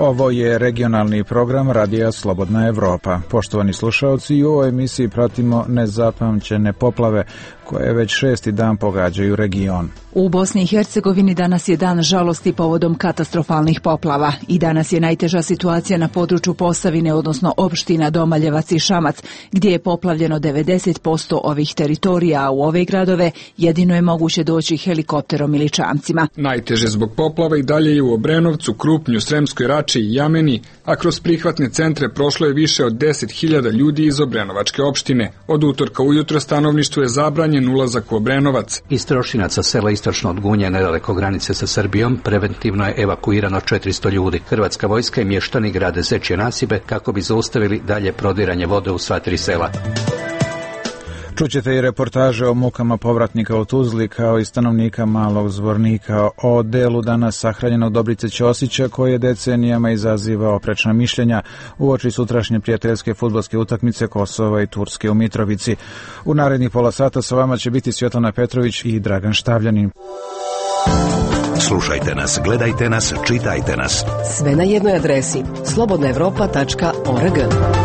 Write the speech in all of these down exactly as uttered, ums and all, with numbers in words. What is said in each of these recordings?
Ovo je regionalni program Radija Slobodna Evropa. Poštovani slušaoci, u ovoj emisiji pratimo nezapamćene poplave koje već šesti dan pogađaju region. U Bosni i Hercegovini danas je dan žalosti povodom katastrofalnih poplava i danas je najteža situacija na području Posavine, odnosno opština Domaljevac i Šamac, gdje je poplavljeno devedeset posto ovih teritorija, a u ove gradove jedino je moguće doći helikopterom ili čamcima. Najteže zbog poplava i dalje je u Obrenovcu, Krupnju, Sremskoj Rači i Jameni, a kroz prihvatne centre prošlo je više od deset hiljada ljudi iz Obrenovačke opštine. Od utorka ujutro stanovništvu je zabranjen ulazak u Obrenovac. Iz Trošinaca, sela istočno od Gunje, nedaleko granice sa Srbijom, preventivno je evakuirano četiristo ljudi. Hrvatska vojska i mještani grade zečje nasipe kako bi zaustavili dalje prodiranje vode u sva tri sela. Čućete i reportaže o mukama povratnika u Tuzli, kao i stanovnika Malog Zvornika, o delu danas sahranjenog Dobrice Ćosića, koji je decenijama izaziva oprečna mišljenja uoči sutrašnje prijateljske fudbalske utakmice Kosova i Turske u Mitrovici. U narednih pola sata sa vama će biti Svjetlana Petrović i Dragan Štavljanin. Slušajte nas, gledajte nas, čitajte nas. Sve na jednoj adresi slobodna evropa tačka org.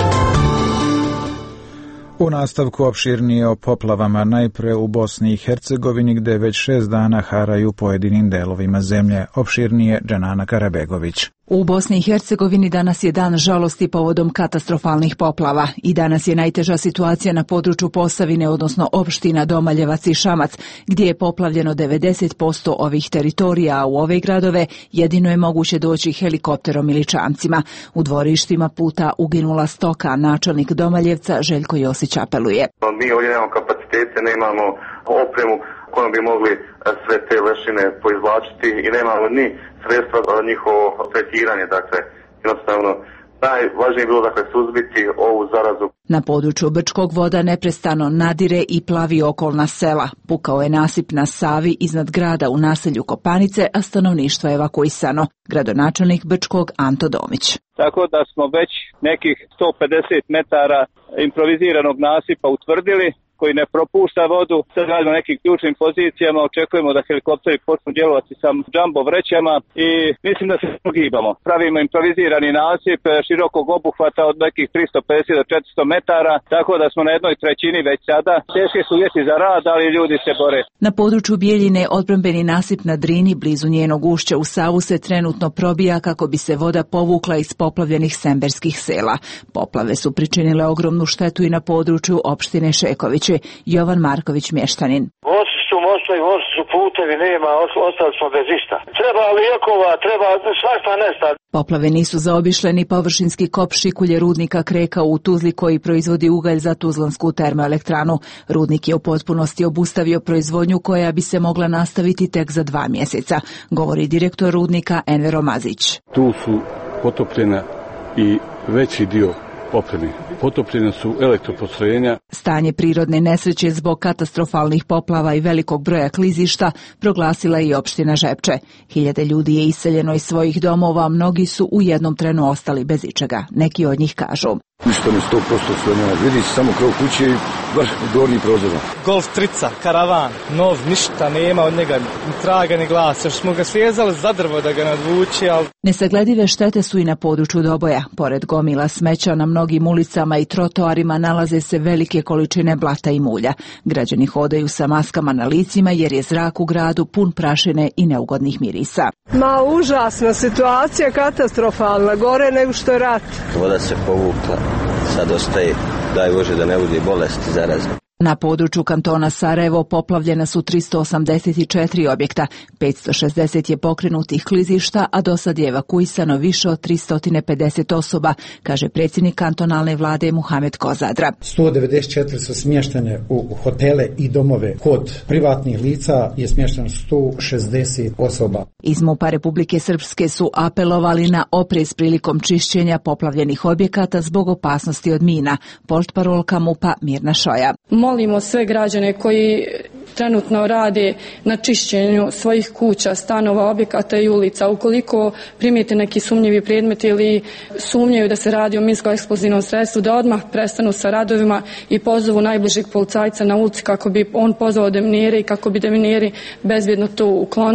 U nastavku opširnije o poplavama, najpre u Bosni i Hercegovini, gde već šest dana haraju pojedinim delovima zemlje. Opširnije Dženana Karabegović. U Bosni i Hercegovini danas je dan žalosti povodom katastrofalnih poplava i danas je najteža situacija na području Posavine, odnosno opština Domaljevac i Šamac, gdje je poplavljeno devedeset posto ovih teritorija, a u ove gradove jedino je moguće doći helikopterom ili čamcima. U dvorištima puta uginula stoka, načelnik Domaljevca Željko Josić apeluje. Mi ovdje nemamo kapacitete, nemamo opremu kojom bi mogli sve te lešine poizvlačiti i nemamo ni sredstva za njihovo tretiranje, dakle, jednostavno najvažnije je bilo, dakle, suzbiti ovu zarazu. Na području Brčkog voda neprestano nadire i plavi okolna sela. Pukao je nasip na Savi iznad grada u naselju Kopanice, a stanovništvo je evakuisano. Gradonačelnik Brčkog Anto Domić. Tako da smo već nekih sto pedeset metara improviziranog nasipa utvrdili, koji ne propušta vodu. Sad radimo na nekim ključnim pozicijama, očekujemo da helikopteri počnu djelovati sa džambo vrećama i mislim da se pogibamo. Pravimo improvizirani nasip širokog obuhvata od nekih tristo pedeset do četiristo metara, tako da smo na jednoj trećini već sada. Teške su uvjeti za rad, ali ljudi se bore. Na području Bijeljine odbrambeni nasip na Drini, blizu njenog ušća u Savu, se trenutno probija kako bi se voda povukla iz poplavljenih semberskih sela. Poplave su pričinile ogromnu štetu i na području opštine Šeković. Jovan Marković, mještanin. Vozi su mostovi, vozi su putevi, nema, ostali smo bez išta. Treba lijekova, treba svašta nestati. Poplave nisu zaobišle ni površinski kop šikulje rudnika Kreka u Tuzli, koji proizvodi ugalj za tuzlansku termoelektranu. Rudnik je u potpunosti obustavio proizvodnju koja bi se mogla nastaviti tek za dva mjeseca, govori direktor rudnika Envero Mazić. Tu su potopljena i veći dio opreme. Potopljene su elektropostrojenja. Stanje prirodne nesreće zbog katastrofalnih poplava i velikog broja klizišta proglasila je i opština Žepče. Hiljade ljudi je iseljeno iz svojih domova, a mnogi su u jednom trenu ostali bez ičega. Neki od njih kažu: Ništa mi sto posto sve nema. Vidi se samo krov kuće i baš gornji prozor. Golf trica, karavan, nov, ništa nema od njega, ni traga ni glasa. Još smo ga svezali za drvo da ga nadvuči, ali... Nesagledive štete su i na području Doboja. Pored gomila smeća na mnogim ulicama i trotoarima nalaze se velike količine blata i mulja. Građani hodaju sa maskama na licima jer je zrak u gradu pun prašine i neugodnih mirisa. Ma užasna situacija, katastrofalna, gore nego što je rat. Voda se povukla, sad ostaje, daj Bože da ne bude bolesti zarazne. Na području kantona Sarajevo poplavljena su tristo osamdeset četiri objekta, petsto šezdeset je pokrenutih klizišta, a do sad je evakuisano više od tristo pedeset osoba, kaže predsjednik kantonalne vlade Muhamed Kozadra. sto devedeset četiri su smještene u hotele i domove. Kod privatnih lica je smješteno sto šezdeset osoba. Iz MUP-a Republike Srpske su apelovali na oprez prilikom čišćenja poplavljenih objekata zbog opasnosti od mina. Portparolka MUP-a Mirna Šoja. Molimo sve građane koji trenutno rade na čišćenju svojih kuća, stanova, objekata i ulica. Ukoliko primijete neki sumnjivi predmet ili sumnjaju da se radi o minsko-eksplozivnom sredstvu, da odmah prestanu sa radovima i pozovu najbližeg policajca na ulici kako bi on pozvao deminere i kako bi demineri bezbjedno to uklonili.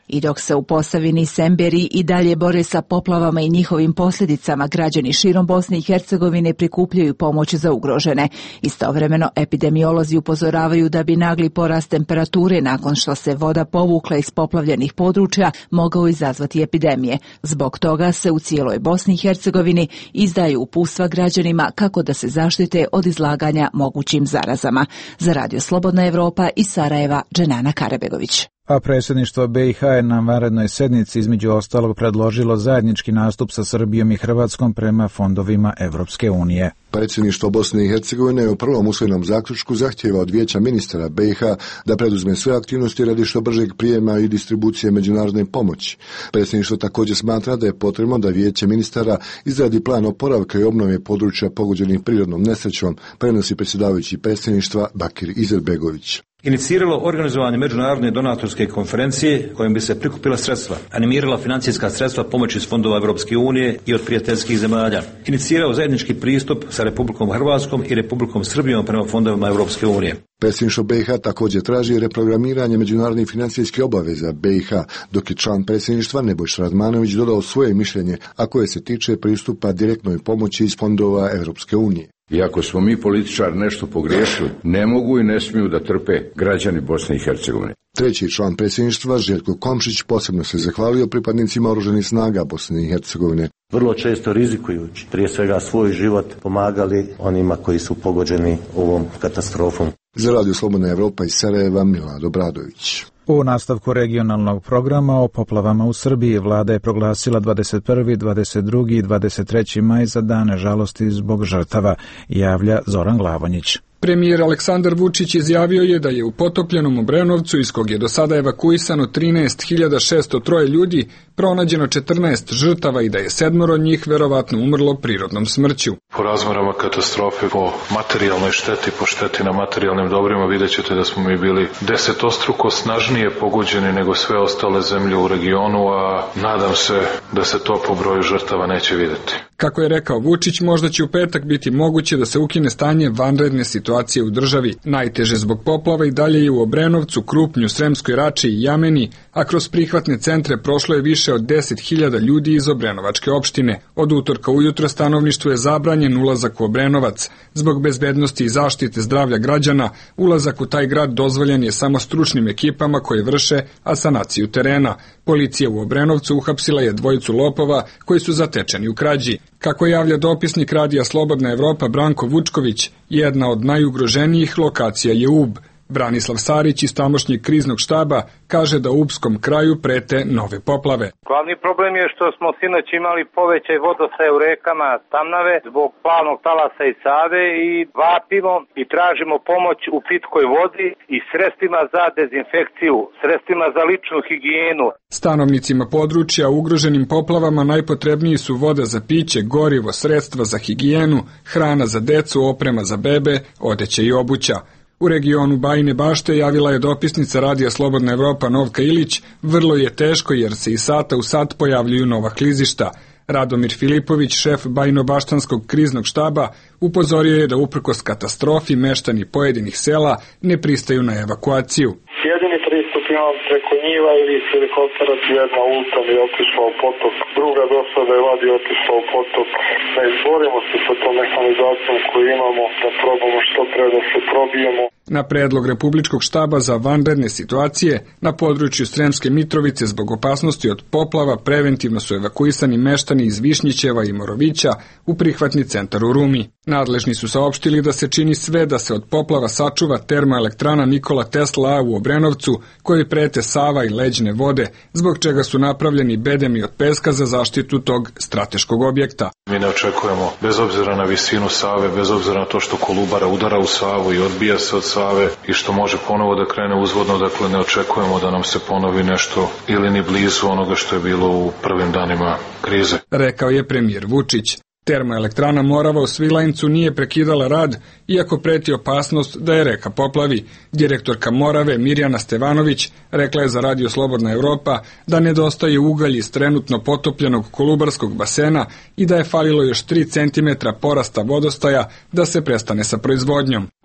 I dok se u Posavini i Semberiji i dalje bore sa poplavama i njihovim posljedicama, građani širom Bosne i Hercegovine prikupljaju pomoć za ugrožene. Istovremeno, epidemiolozi upozoravaju da bi nagli porast temperature nakon što se voda povukla iz poplavljenih područja mogao izazvati epidemije. Zbog toga se u cijeloj Bosni i Hercegovini izdaju uputstva građanima kako da se zaštite od izlaganja mogućim zarazama. Za Radio Slobodna Evropa iz Sarajeva, Dženana Karabegović. A predsjedništvo B i H je na vanrednoj sednici između ostalog predložilo zajednički nastup sa Srbijom i Hrvatskom prema fondovima Evropske unije. Predsjedništvo Bosne i Hercegovine je u prvom usvojenom zaključku zahtjeva od Vijeća ministara B i H da preduzme sve aktivnosti radi što bržeg prijema i distribucije međunarodne pomoći. Predsjedništvo također smatra da je potrebno da Vijeće ministara izradi plan oporavka i obnove područja pogođenih prirodnom nesrećom, prenosi predsjedavajući predsjedništva Bakir Izetbegović. Iniciralo organizovanje međunarodne donatorske konferencije kojim bi se prikupila sredstva, animirala financijska sredstva pomoći iz fondova Evropske unije i od prijateljskih zemalja, inicirao zajednički pristup sa Republikom Hrvatskom i Republikom Srbijom prema fondovima Evropske unije. Predsjedništvo B i H također traži reprogramiranje međunarodnih financijskih obaveza B i H, dok je član predsjedništva Nebojša Radmanović dodao svoje mišljenje, a koje se tiče pristupa direktnoj pomoći iz fondova Evropske unije. I ako smo mi političari nešto pogriješili, ne mogu i ne smiju da trpe građani Bosne i Hercegovine. Treći član predsjedništva, Željko Komšić, posebno se zahvalio pripadnicima oružanih snaga Bosne i Hercegovine. Vrlo često rizikujući, prije svega svoj život, pomagali onima koji su pogođeni ovom katastrofom. Za Radio Slobodna Evropa iz Sarajeva, Milad Obradović. U nastavku regionalnog programa o poplavama u Srbiji vlada je proglasila dvadeset prvi, dvadeset drugi i dvadeset treći maj za dane žalosti zbog žrtava, javlja Zoran Glavonjić. Premijer Aleksandar Vučić izjavio je da je u potopljenom Obrenovcu, iz kog je do sada evakuisano trinaest hiljada šesto tri ljudi, pronađeno četrnaest žrtava i da je sedmoro od njih verovatno umrlo prirodnom smrću. Po razmerama katastrofe, po materijalnoj šteti, po šteti na materijalnim dobrima, vidjet ćete da smo mi bili desetostruko snažnije pogođeni nego sve ostale zemlje u regionu, a nadam se da se to po broju žrtava neće vidjeti. Kako je rekao Vučić, možda će u petak biti moguće da se ukine stanje vanredne situacije u državi. Najteže zbog poplava i dalje je u Obrenovcu, Krupnju, Sremskoj Rači i Jameni, a kroz prihvatne centre prošlo je više od deset hiljada ljudi iz Obrenovačke opštine. Od utorka ujutro stanovništvu je zabranjen ulazak u Obrenovac. Zbog bezbednosti i zaštite zdravlja građana, ulazak u taj grad dozvoljen je samo stručnim ekipama koje vrše asanaciju terena. Policija u Obrenovcu uhapsila je dvojicu lopova koji su zatečeni u krađi. Kako javlja dopisnik Radija Slobodna Evropa Branko Vučković, jedna od najugroženijih lokacija je Ub. Branislav Sarić iz tamošnjeg kriznog štaba kaže da u Ubskom kraju prete nove poplave. Glavni problem je što smo sinoć imali povećaj vodostaja u rekama Tamnave zbog plavnog talasa i Save i vapimo i tražimo pomoć u pitkoj vodi i sredstvima za dezinfekciju, sredstvima za ličnu higijenu. Stanovnicima područja ugroženim poplavama najpotrebniji su voda za piće, gorivo, sredstva za higijenu, hrana za decu, oprema za bebe, odeća i obuća. U regionu Bajine Bašte javila je dopisnica Radija Slobodna Evropa Novka Ilić, vrlo je teško jer se iz sata u sat pojavljuju nova klizišta. Radomir Filipović, šef Bajinobaštanskog kriznog štaba, upozorio je da uprkos katastrofi meštani pojedinih sela ne pristaju na evakuaciju. Jedini pristup imam preko njiva ili s helikoptera, jedna ulta mi je otišla u potok, druga došla da je vadi otišla u potok. Da izborimo se sa tom mehanizacijom koju imamo, da probamo što pre da se probijemo. Na predlog Republičkog štaba za vanredne situacije, na području Sremske Mitrovice zbog opasnosti od poplava preventivno su evakuisani meštani iz Višnjićeva i Morovića u prihvatni centar u Rumi. Nadležni su saopštili da se čini sve da se od poplava sačuva termoelektrana Nikola Tesla A u Obrenovcu, koji prete Sava i leđne vode, zbog čega su napravljeni bedemi od peska za zaštitu tog strateškog objekta. Mi ne očekujemo, bez obzira na visinu Save, bez obzira na to što Kolubara udara u Savu i odbija se od Save i što može ponovo da krene uzvodno, dakle ne očekujemo da nam se ponovi nešto ili ni blizu onoga što je bilo u prvim danima krize. Rekao je premijer Vučić. Termoelektrana Morava u Svilajncu nije prekidala rad, iako preti opasnost da je reka poplavi. Direktorka Morave Mirjana Stevanović rekla je za Radio Slobodna Evropa da nedostaje ugalj iz trenutno potopljenog Kolubarskog basena i da je falilo još tri centimetra porasta vodostaja da se prestane sa proizvodnjom.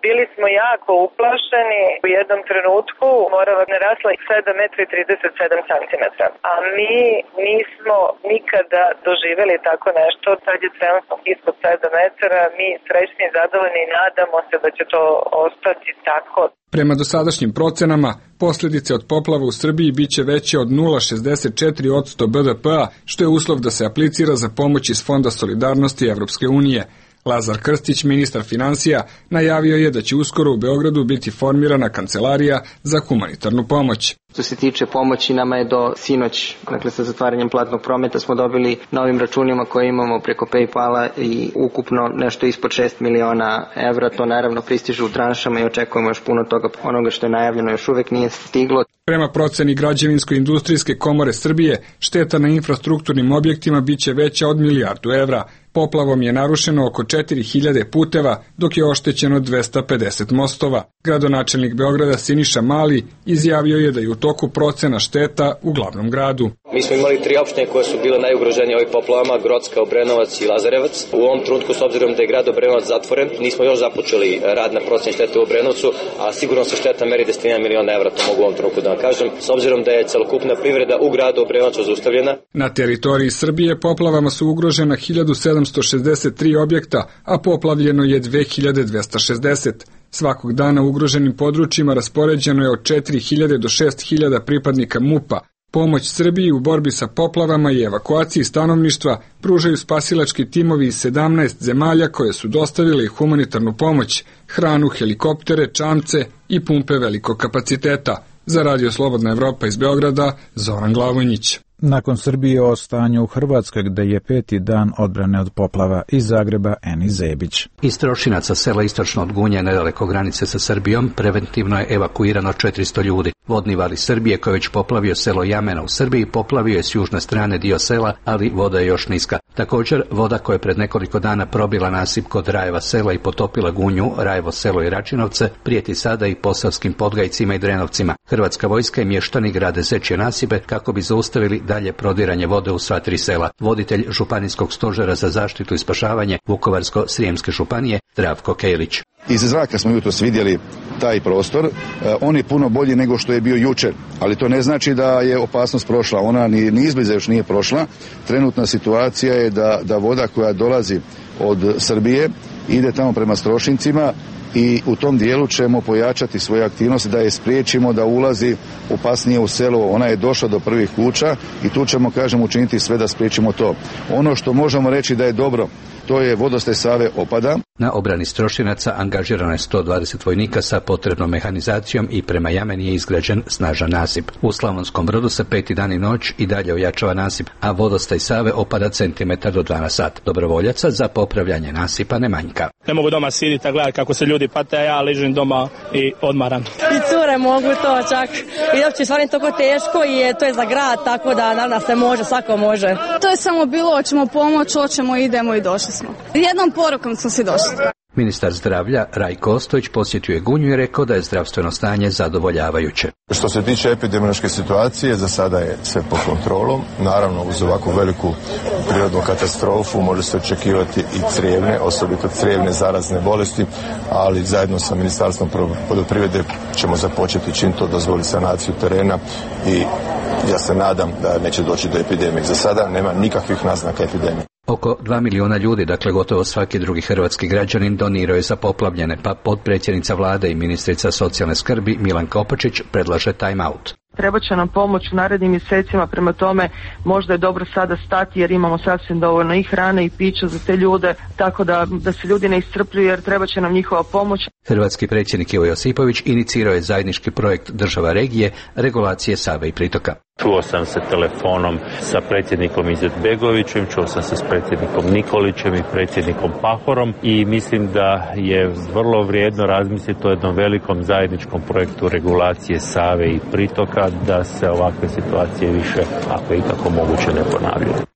Bili smo jako uplašeni. U jednom trenutku morava narasla sedam metara i trideset sedam centimetara. A mi nismo nikada doživjeli tako nešto. Sad je trenutno ispod sedam metara. Mi srećni i zadovoljni i nadamo se da će to ostati tako. Prema dosadašnjim procenama, posljedice od poplava u Srbiji biće veće od nula zarez šezdeset četiri posto be de pe-a, što je uslov da se aplicira za pomoć iz Fonda solidarnosti Evropske unije. Lazar Krstić, ministar finansija, najavio je da će uskoro u Beogradu biti formirana kancelarija za humanitarnu pomoć. Što se tiče pomoći, nama je do sinoć, dakle sa zatvaranjem platnog prometa, smo dobili novim računima koje imamo preko PayPala i ukupno nešto ispod šest miliona evra. To naravno pristižu u tranšama i očekujemo još puno toga. Onoga što je najavljeno još uvijek nije stiglo. Prema proceni Građevinsko-industrijske komore Srbije, šteta na infrastrukturnim objektima biće veća od milijardu evra. Poplavom je narušeno oko četiri hiljade puteva, dok je oštećeno dvesta pedeset mostova. Gradonačelnik Beograda Siniša Mali izjavio je da je u toku procena šteta u glavnom gradu. Mi smo imali tri opštine koje su bile najugroženije ovim poplavama, Grocka, Obrenovac i Lazarevac. U ovom trenutku, s obzirom da je grad Obrenovac zatvoren, nismo još započeli rad na proceni štete u Obrenovcu, a sigurno se šteta meri desetina miliona evra, to mogu u ovom trenutku da vam kažem, s obzirom da je celokupna privreda u gradu Obrenovcu zaustavljena. Na teritoriji Srbije poplavama su ugrožena hiljadu sedamsto šezdeset tri objekta, a poplavljeno je dve hiljade dvesta šezdeset. Svakog dana u ugroženim područjima raspoređeno je od četiri hiljade do šest hiljada pripadnika MUP-a. Pomoć Srbiji u borbi sa poplavama i evakuaciji stanovništva pružaju spasilački timovi iz sedamnaest zemalja koje su dostavile humanitarnu pomoć, hranu, helikoptere, čamce i pumpe velikog kapaciteta. Za Radio Slobodna Evropa iz Beograda, Zoran Glavonjić. Nakon Srbije o stanju u Hrvatskoj, gde je peti dan odbrane od poplava, iz Zagreba Eni Zebić. Iz Trošinaca, sela istočno od Gunje, nedaleko granice sa Srbijom, preventivno je evakuirano četiristo ljudi. Vodni val iz Srbije, koji je već poplavio selo Jamena u Srbiji, poplavio je s južne strane dio sela, ali voda je još niska. Također, voda koja je pred nekoliko dana probila nasip kod Rajeva sela i potopila Gunju, Rajevo selo i Račinovce, prijeti sada i Posavskim Podgajcima i Drenovcima. Hrvatska vojska i mještani grade zečje nasipe kako bi zaustavili dalje prodiranje vode u sva tri sela. Voditelj Županijskog stožera za zaštitu i spašavanje Vukovarsko-srijemske županije, Zdravko Kelić. Iz zraka smo jutros vidjeli taj prostor, on je puno bolji nego što je bio jučer, ali to ne znači da je opasnost prošla, ona ni, ni izbliza još nije prošla. Trenutna situacija je da, da voda koja dolazi od Srbije ide tamo prema Strošincima i u tom dijelu ćemo pojačati svoje aktivnosti da je spriječimo da ulazi opasnije u selo. Ona je došla do prvih kuća i tu ćemo, kažem, učiniti sve da spriječimo to. Ono što možemo reći da je dobro, to je vodostaj Save opada. Na obrani Strošinaca angažirano je sto dvadeset vojnika sa potrebnom mehanizacijom i prema Jameni je izgrađen snažan nasip. U Slavonskom Brodu se peti dan i noć i dalje ojačava nasip, a vodostaj Save opada centimetar do dva na sat. Dobrovoljaca za popravljanje nasipa ne manjka. Ne mogu doma siditi, gledati kako se ljudi pate, a ja ležim doma i odmaram. I cure mogu to čak. I uopće stvarno toliko teško i je, to je za grad, tako da naravno se može, svako može. To je samo bilo, hoćemo pomoć, hoćemo, idemo i došli smo. Jednom porukom smo si došli. Ministar zdravlja Rajko Ostojić posjetio je Gunju i rekao da je zdravstveno stanje zadovoljavajuće. Što se tiče epidemiološke situacije, za sada je sve pod kontrolom. Naravno, uz ovakvu veliku prirodnu katastrofu može se očekivati i crijevne, osobito crijevne zarazne bolesti, ali zajedno sa Ministarstvom poljoprivrede ćemo započeti čim to dozvoli sanaciju terena i ja se nadam da neće doći do epidemije. Za sada nema nikakvih naznaka epidemije. Oko dva miliona ljudi, dakle gotovo svaki drugi hrvatski građanin, donirao je za poplavljene, pa potpredsjednica vlade i ministrica socijalne skrbi Milanka Opačić predlaže time out. Treba će nam pomoć u narednim mjesecima, prema tome možda je dobro sada stati jer imamo sasvim dovoljno i hrane i pića za te ljude, tako da, da se ljudi ne iscrpljuju jer treba će nam njihova pomoć. Hrvatski predsjednik Ivo Josipović inicirao je zajednički projekt država regije regulacije Save i pritoka. Čuo sam se telefonom sa predsjednikom Izetbegovićem, čuo sam se s predsjednikom Nikolićem i predsjednikom Pahorom i mislim da je vrlo vrijedno razmisliti o jednom velikom zajedničkom projektu regulacije Save i pritoka da se ovakve situacije više, ako je ikako moguće, ne ponavljaju.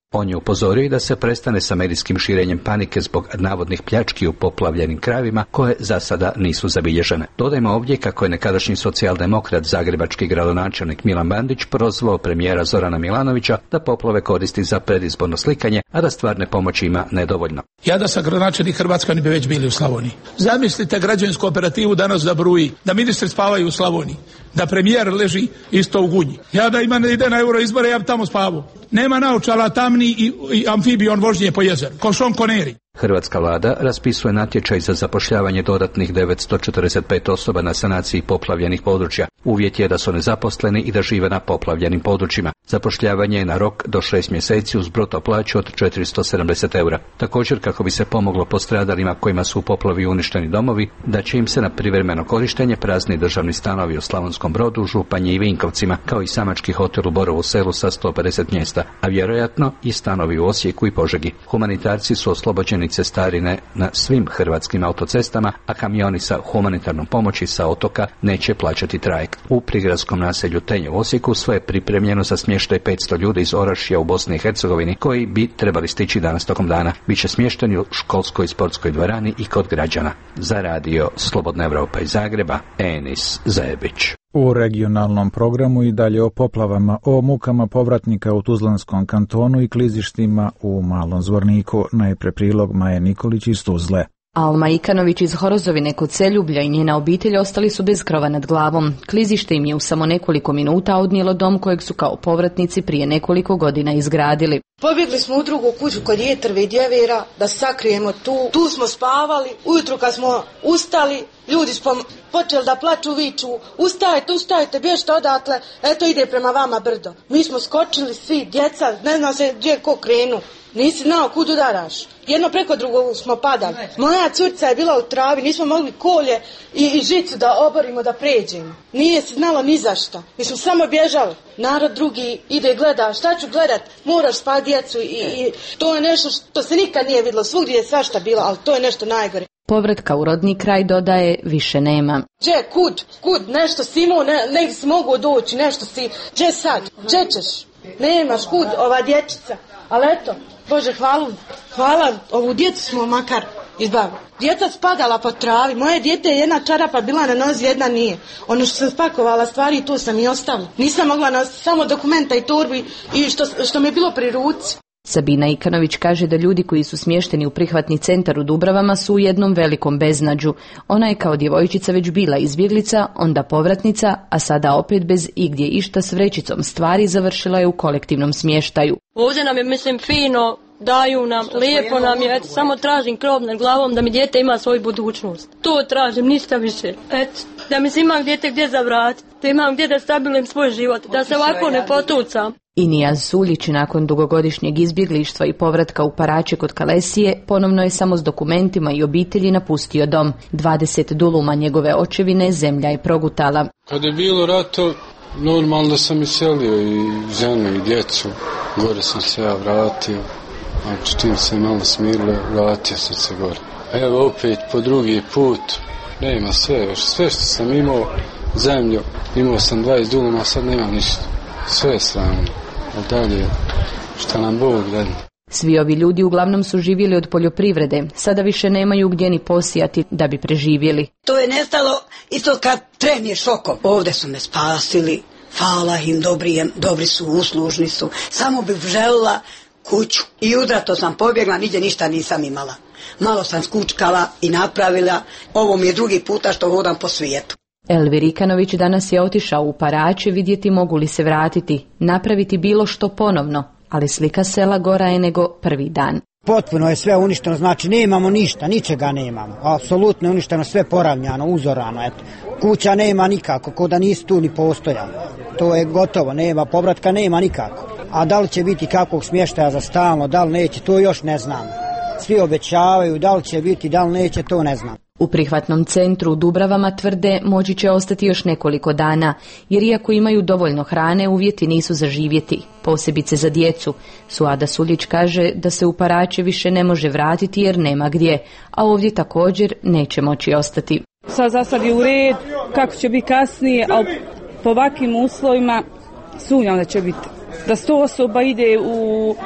On je upozorio da se prestane sa medijskim širenjem panike zbog navodnih pljački u poplavljenim krajevima koje za sada nisu zabilježene. Dodajmo ovdje kako je nekadašnji socijaldemokrat, zagrebački gradonačelnik Milan Bandić prozvao premijera Zorana Milanovića da poplave koristi za predizborno slikanje, a da stvarne pomoći ima nedovoljno. Ja da sam gradonačelnik Hrvatska ni bi već bili u Slavoniji. Zamislite građevinsku operativu danas da bruji, da ministri spavaju u Slavoniji, da premijer leži isto u Gunji. Ja da ima ne ide na euro izbore, ja bi tamo spavao. Nema naočala, tamni i, i amfibion vožnje po jezeru, ko Sean Connery. Hrvatska vlada raspisuje natječaj za zapošljavanje dodatnih devetsto četrdeset pet osoba na sanaciji poplavljenih područja. Uvjet je da su nezaposleni i da žive na poplavljenim područjima. Zapošljavanje je na rok do šest mjeseci uz bruto plaću od četiristo sedamdeset eura. Također, kako bi se pomoglo postradalima kojima su u poplavi uništeni domovi, da će im se na privremeno korištenje prazni državni stanovi u Slavonskom Brodu, Županji i Vinkovcima, kao i samački hotel u Borovu Selu sa sto pedeset mjesta, a vjerojatno i stanovi u Osijeku i Požegi. Humanitarci su oslobođeni cestarine na svim hrvatskim autocestama, a kamioni sa humanitarnom pomoći sa otoka neće plaćati trajekt. U prigradskom naselju Tenje u Osijeku sve je pripremljeno za smještaj petsto ljudi iz Orašja u Bosni i Hercegovini koji bi trebali stići danas tokom dana. Biće smješteni u školskoj i sportskoj dvorani i kod građana. Za radio Slobodna Evropa iz Zagreba, Enis Zajebić. U regionalnom programu i dalje o poplavama, o mukama povratnika u Tuzlanskom kantonu i klizištima u Malom Zvorniku. Najpre prilog Maje Nikolić iz Tuzle. Alma Ikanović iz Horozovine kod Seljublja i njena obitelj ostali su bez krova nad glavom. Klizište im je u samo nekoliko minuta odnijelo dom kojeg su kao povratnici prije nekoliko godina izgradili. Pobjegli smo u drugu kuću kod jetrve i djevera da sakrijemo tu. Tu smo spavali. Ujutru kad smo ustali, ljudi smo počeli da plaču, viču: ustajte, ustajte, bježite odatle, eto ide prema vama brdo. Mi smo skočili svi, djeca, ne zna se gdje ko krenu. Nisi znao kud udaraš. Jedno preko drugog smo padali. Moja curca je bila u travi, nismo mogli kolje i, i žicu da oborimo da pređemo. Nije se znalo ni za šta. Mi smo samo bježali. Narod drugi ide gleda, šta ću gledat, moraš spati djecu i, i to je nešto što se nikad nije vidjelo. Svugdje je svašta bilo, ali to je nešto najgore. Povratka u rodni kraj, dodaje, više nema. Gdje, kud, kud, nešto si imao, ne, negdje si mogu doći, nešto si, gdje sad, gdje ćeš? Nemaš kud, ova dječica, ali eto, Bože, hvala, hvala, ovu djecu smo makar izbavili. Djeca spadala po travi, moje dijete je jedna čarapa bila na nozi, jedna nije. Ono što sam spakovala stvari, tu sam i ostavila. Nisam mogla nositi samo dokumenta i torbi i što, što mi je bilo pri ruci. Sabina Ikanović kaže da ljudi koji su smješteni u prihvatni centar u Dubravama su u jednom velikom beznađu. Ona je kao djevojčica već bila izbjeglica, onda povratnica, a sada opet bez igdje išta s vrećicom stvari završila je u kolektivnom smještaju. Ovdje nam je, mislim, fino, daju nam, lijepo nam je, eto, samo tražim krov nad glavom da mi dijete ima svoju budućnost. To tražim, ništa više. Eto, da mi se imam dijete gdje zavratiti, da imam gdje da stabilim svoj život, da se ovako ne potucam. I Nijaz Suljić nakon dugogodišnjeg izbjeglištva i povratka u Paraće kod Kalesije ponovno je samo s dokumentima i obitelji napustio dom. dvadeset duluma njegove očevine zemlja je progutala. Kad je bilo rato, normalno sam iselio i ženu i djecu. Gore sam se ja vratio. Znači, čim se malo smirilo, vratio sam se gore. Evo opet po drugi put, nema sve još. Sve što sam imao, zemlju, imao sam dvadeset duluma, sad nema ništa. Sve je slavno. A dalje, šta nam Bog dadne. Svi ovi ljudi uglavnom su živjeli od poljoprivrede, sada više nemaju gdje ni posijati da bi preživjeli. To je nestalo isto kad tremije šokom. Ovdje su me spasili, hvala im, dobri, dobri su, uslužni su. Samo bih željela kuću. I udrato sam pobjegla, nigdje ništa nisam imala. Malo sam skučkala i napravila, ovo mi je drugi puta što hodam po svijetu. Elvir Ikanović danas je otišao u Paraće vidjeti mogu li se vratiti, napraviti bilo što ponovno, ali slika sela gora je nego prvi dan. Potpuno je sve uništeno, znači nemamo ništa, ničega nemamo, apsolutno je uništeno, sve poravnjano, uzorano, eto. Kuća nema nikako, ko da nisu tu ni postojali, to je gotovo, nema povratka, nema nikako. A da li će biti kakvog smještaja za stalno, da li neće, to još ne znamo. Svi obećavaju, da li će biti, da li neće, to ne znam. U prihvatnom centru u Dubravama tvrde moći će ostati još nekoliko dana, jer iako imaju dovoljno hrane, uvjeti nisu za živjeti, posebice za djecu. Suada Suljić kaže da se u Paraće više ne može vratiti jer nema gdje, a ovdje također neće moći ostati. Sad za sad je u red, kako će biti kasnije, ali po ovakvim uslovima sumnjam da će biti. Da sto osoba ide u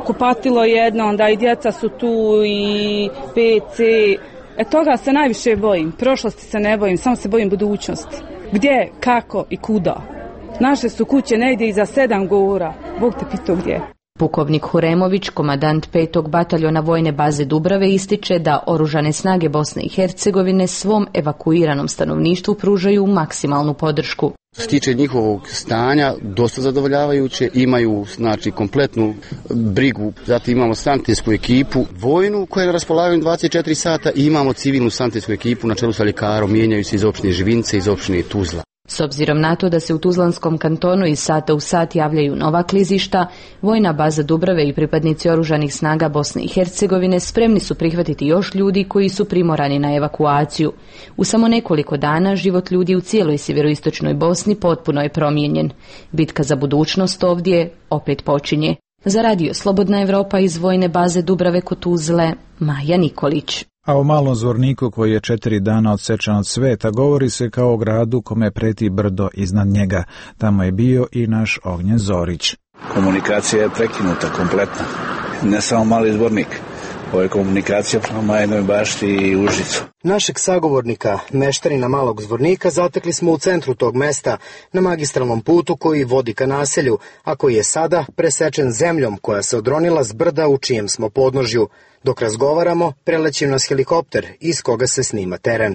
kupatilo jedno, onda i djeca su tu i pe ce. E toga se najviše bojim. Prošlosti se ne bojim, samo se bojim budućnosti. Gdje, kako i kuda. Naše su kuće negdje iza sedam gora. Bog te pitao gdje. Pukovnik Huremović, komandant petog bataljona vojne baze Dubrave, ističe da oružane snage Bosne i Hercegovine svom evakuiranom stanovništvu pružaju maksimalnu podršku. Što se tiče njihovog stanja, dosta zadovoljavajuće, imaju znači kompletnu brigu, zatim imamo sanitetskú ekipu vojnu koja je raspolagaju dvadeset četiri sata i imamo civilnu sanitetskú ekipu na čelu sa ljekarom, mijenjaju se iz opštine Živince, iz opštine Tuzla. S obzirom na to da se u Tuzlanskom kantonu iz sata u sat javljaju nova klizišta, vojna baza Dubrave i pripadnici oružanih snaga Bosne i Hercegovine spremni su prihvatiti još ljudi koji su primorani na evakuaciju. U samo nekoliko dana život ljudi u cijeloj sjeveroistočnoj Bosni potpuno je promijenjen. Bitka za budućnost ovdje opet počinje. Za radio Slobodna Evropa iz vojne baze Dubrave kod Tuzle, Maja Nikolić. A o Malom Zvorniku, koji je četiri dana odsečan od sveta, govori se kao o gradu kome preti brdo iznad njega. Tamo je bio i naš Ognjen Zorić. Komunikacija je prekinuta kompletna. Ne samo Mali Zvornik. Ovo je komunikacija prema Majinoj Bašti i Užicu. Našeg sagovornika, meštanina Malog Zvornika, zatekli smo u centru tog mesta, na magistralnom putu koji vodi ka naselju, a koji je sada presečen zemljom koja se odronila s brda u čijem smo podnožju. Dok razgovaramo, preleći nas helikopter iz koga se snima teren.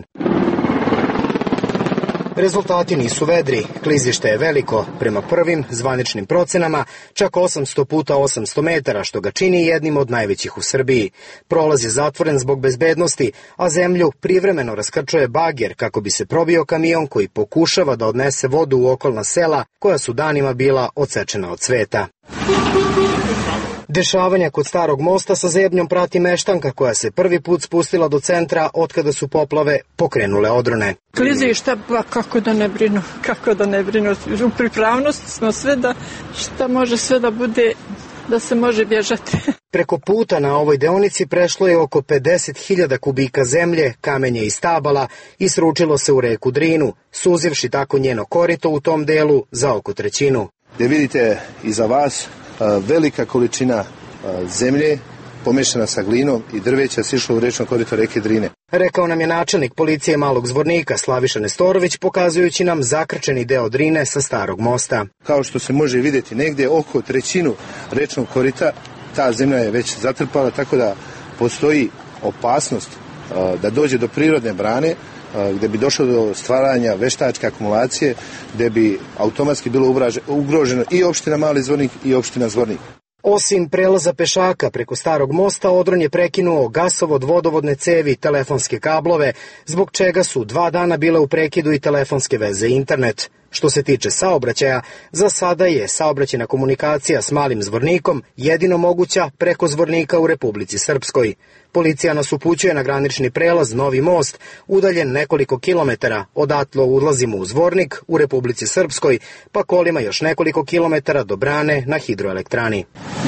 Rezultati nisu vedri, klizište je veliko, prema prvim zvaničnim procenama, čak osamsto puta osamsto metara, što ga čini jednim od najvećih u Srbiji. Prolaz je zatvoren zbog bezbednosti, a zemlju privremeno raskrčuje bager kako bi se probio kamion koji pokušava da odnese vodu u okolna sela koja su danima bila odsečena od sveta. Dešavanja kod Starog mosta sa zebnjom prati meštanka koja se prvi put spustila do centra otkada su poplave pokrenule odrone. Klizišta, pa kako da ne brinu, kako da ne brinu. U pripravnosti smo sve da šta može sve da bude, da se može bježati. Preko puta na ovoj deonici prešlo je oko pedeset hiljada kubika zemlje, kamenje i stabala i sručilo se u reku Drinu, suzivši tako njeno korito u tom delu za oko trećinu. Gdje vidite iza vas velika količina zemlje pomešana sa glinom i drveća sišla u rečno korito reke Drine. Rekao nam je načelnik policije Malog Zvornika Slaviša Nestorović, pokazujući nam zakrčeni deo Drine sa Starog mosta. Kao što se može vidjeti, negdje oko trećinu rečnog korita ta zemlja je već zatrpala, tako da postoji opasnost da dođe do prirodne brane, gdje bi došlo do stvaranja veštačke akumulacije, gdje bi automatski bilo ugroženo i opština Mali Zvornik i opština Zvornik. Osim prelaza pešaka preko Starog mosta, odron je prekinuo gasovod, vodovodne cevi, telefonske kablove, zbog čega su dva dana bile u prekidu i telefonske veze i internet. Što se tiče saobraćaja, za sada je saobraćajna komunikacija s Malim Zvornikom jedino moguća preko Zvornika u Republici Srpskoj. Policija nas upućuje na granični prelaz Novi most, udaljen nekoliko kilometara, odatle ulazimo u Zvornik u Republici Srpskoj, pa kolima još nekoliko kilometara do brane na hidroelektrani.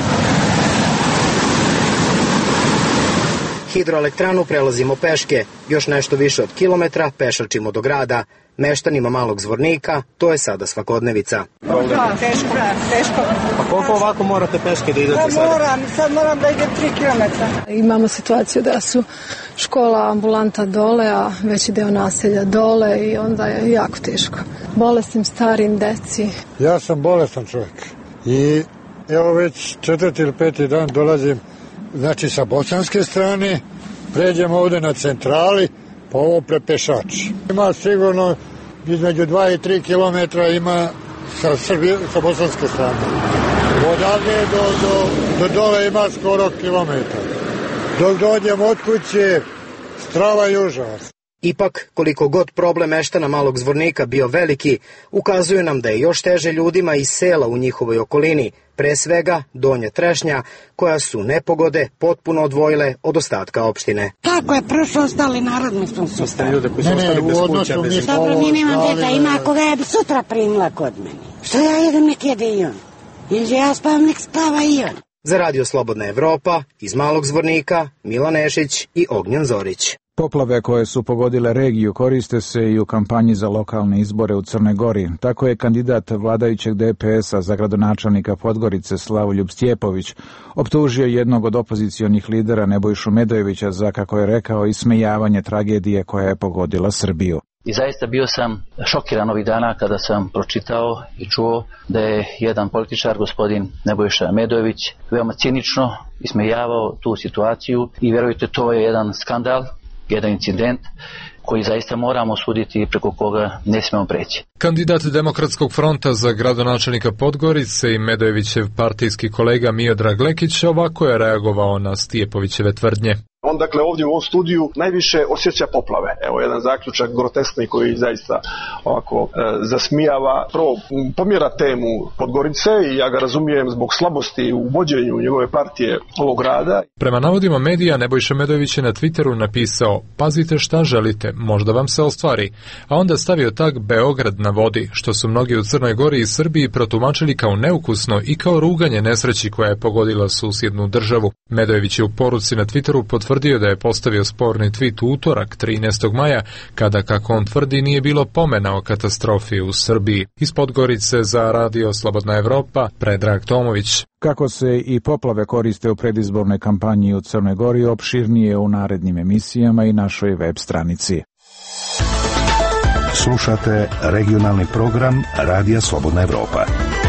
Hidroelektranu prelazimo peške, još nešto više od kilometra pešačimo do grada. Meštanima Malog Zvornika to je sada svakodnevica. Da, teško, teško. Pa koliko ovako morate peške da idete sada? Moram, sad moram da idem tri kilometra. Imamo situaciju da su škola, ambulanta dole, a veći deo naselja dole i onda je jako teško. Bolesnim, starim, deci. Ja sam bolestan čovjek i evo već četvrti ili peti dan dolazim, znači sa bosanske strane, pređem ovdje na centrali, pa ovo prepešači. Ima sigurno između dva i tri kilometra ima sa, Srbije, sa bosanske strane. Odavde do, do, do dole ima skoro kilometar. Dok dođem od kuće, strava i užas. Ipak, koliko god problem meštana Malog Zvornika bio veliki, ukazuju nam da je još teže ljudima iz sela u njihovoj okolini, pre svega Donja Trešnja, koja su nepogode potpuno odvojile od ostatka opštine. Tako je, prošlo ostali narod, mislim su. Ostali ljudi koji su ostali bez kuća, bez škola. Dobro, mi nemam djeta, ima koga ja bi sutra primila kod mene. Što ja jedem, nek jede i on. Ili ja spavam, nek spava i on. Za radio Slobodna Evropa, iz Malog Zvornika, Milan Nešić i Ognjen Zorić. Poplave koje su pogodile regiju koriste se i u kampanji za lokalne izbore u Crnoj Gori. Tako je kandidat vladajućeg D P S-a za gradonačelnika Podgorice Slavoljub Stjepović optužio jednog od opozicionih lidera Nebojšu Medojevića za, kako je rekao, ismejavanje tragedije koja je pogodila Srbiju. I zaista bio sam šokiran ovih dana kada sam pročitao i čuo da je jedan političar, gospodin Nebojša Medojević, veoma cinično ismejavao tu situaciju i vjerujte, to je jedan skandal, jedan incident koji zaista moramo osuditi i preko koga ne smijemo preći. Kandidat Demokratskog fronta za gradonačelnika Podgorice i Medojevićev partijski kolega Miodrag Lekić ovako je reagovao na Stjepovićeve tvrdnje. On dakle ovdje u ovom studiju najviše osjeća poplave. Evo jedan zaključak groteskni koji zaista ovako e, zasmijava. Prvo pomjera temu Podgorice i ja ga razumijem zbog slabosti u vođenju njegove partije ovog grada. Prema navodima medija, Nebojša Medojević je na Twitteru napisao: pazite šta želite, možda vam se ostvari. A onda stavio tag Beograd na vodi, što su mnogi u Crnoj Gori i Srbiji protumačili kao neukusno i kao ruganje nesreći koja je pogodila susjednu državu. Medojević je u poruci na Twitteru potvrdio da je postavio sporni tweet u utorak trinaestog maja, kada, kako on tvrdi, nije bilo pomena o katastrofi u Srbiji. Iz Podgorice za Radio Slobodna Evropa, Predrag Tomović. Kako se i poplave koriste u predizbornoj kampanji u Crnoj Gori, opširnije u narednim emisijama i našoj web stranici. Slušate regionalni program Radija Slobodna Evropa.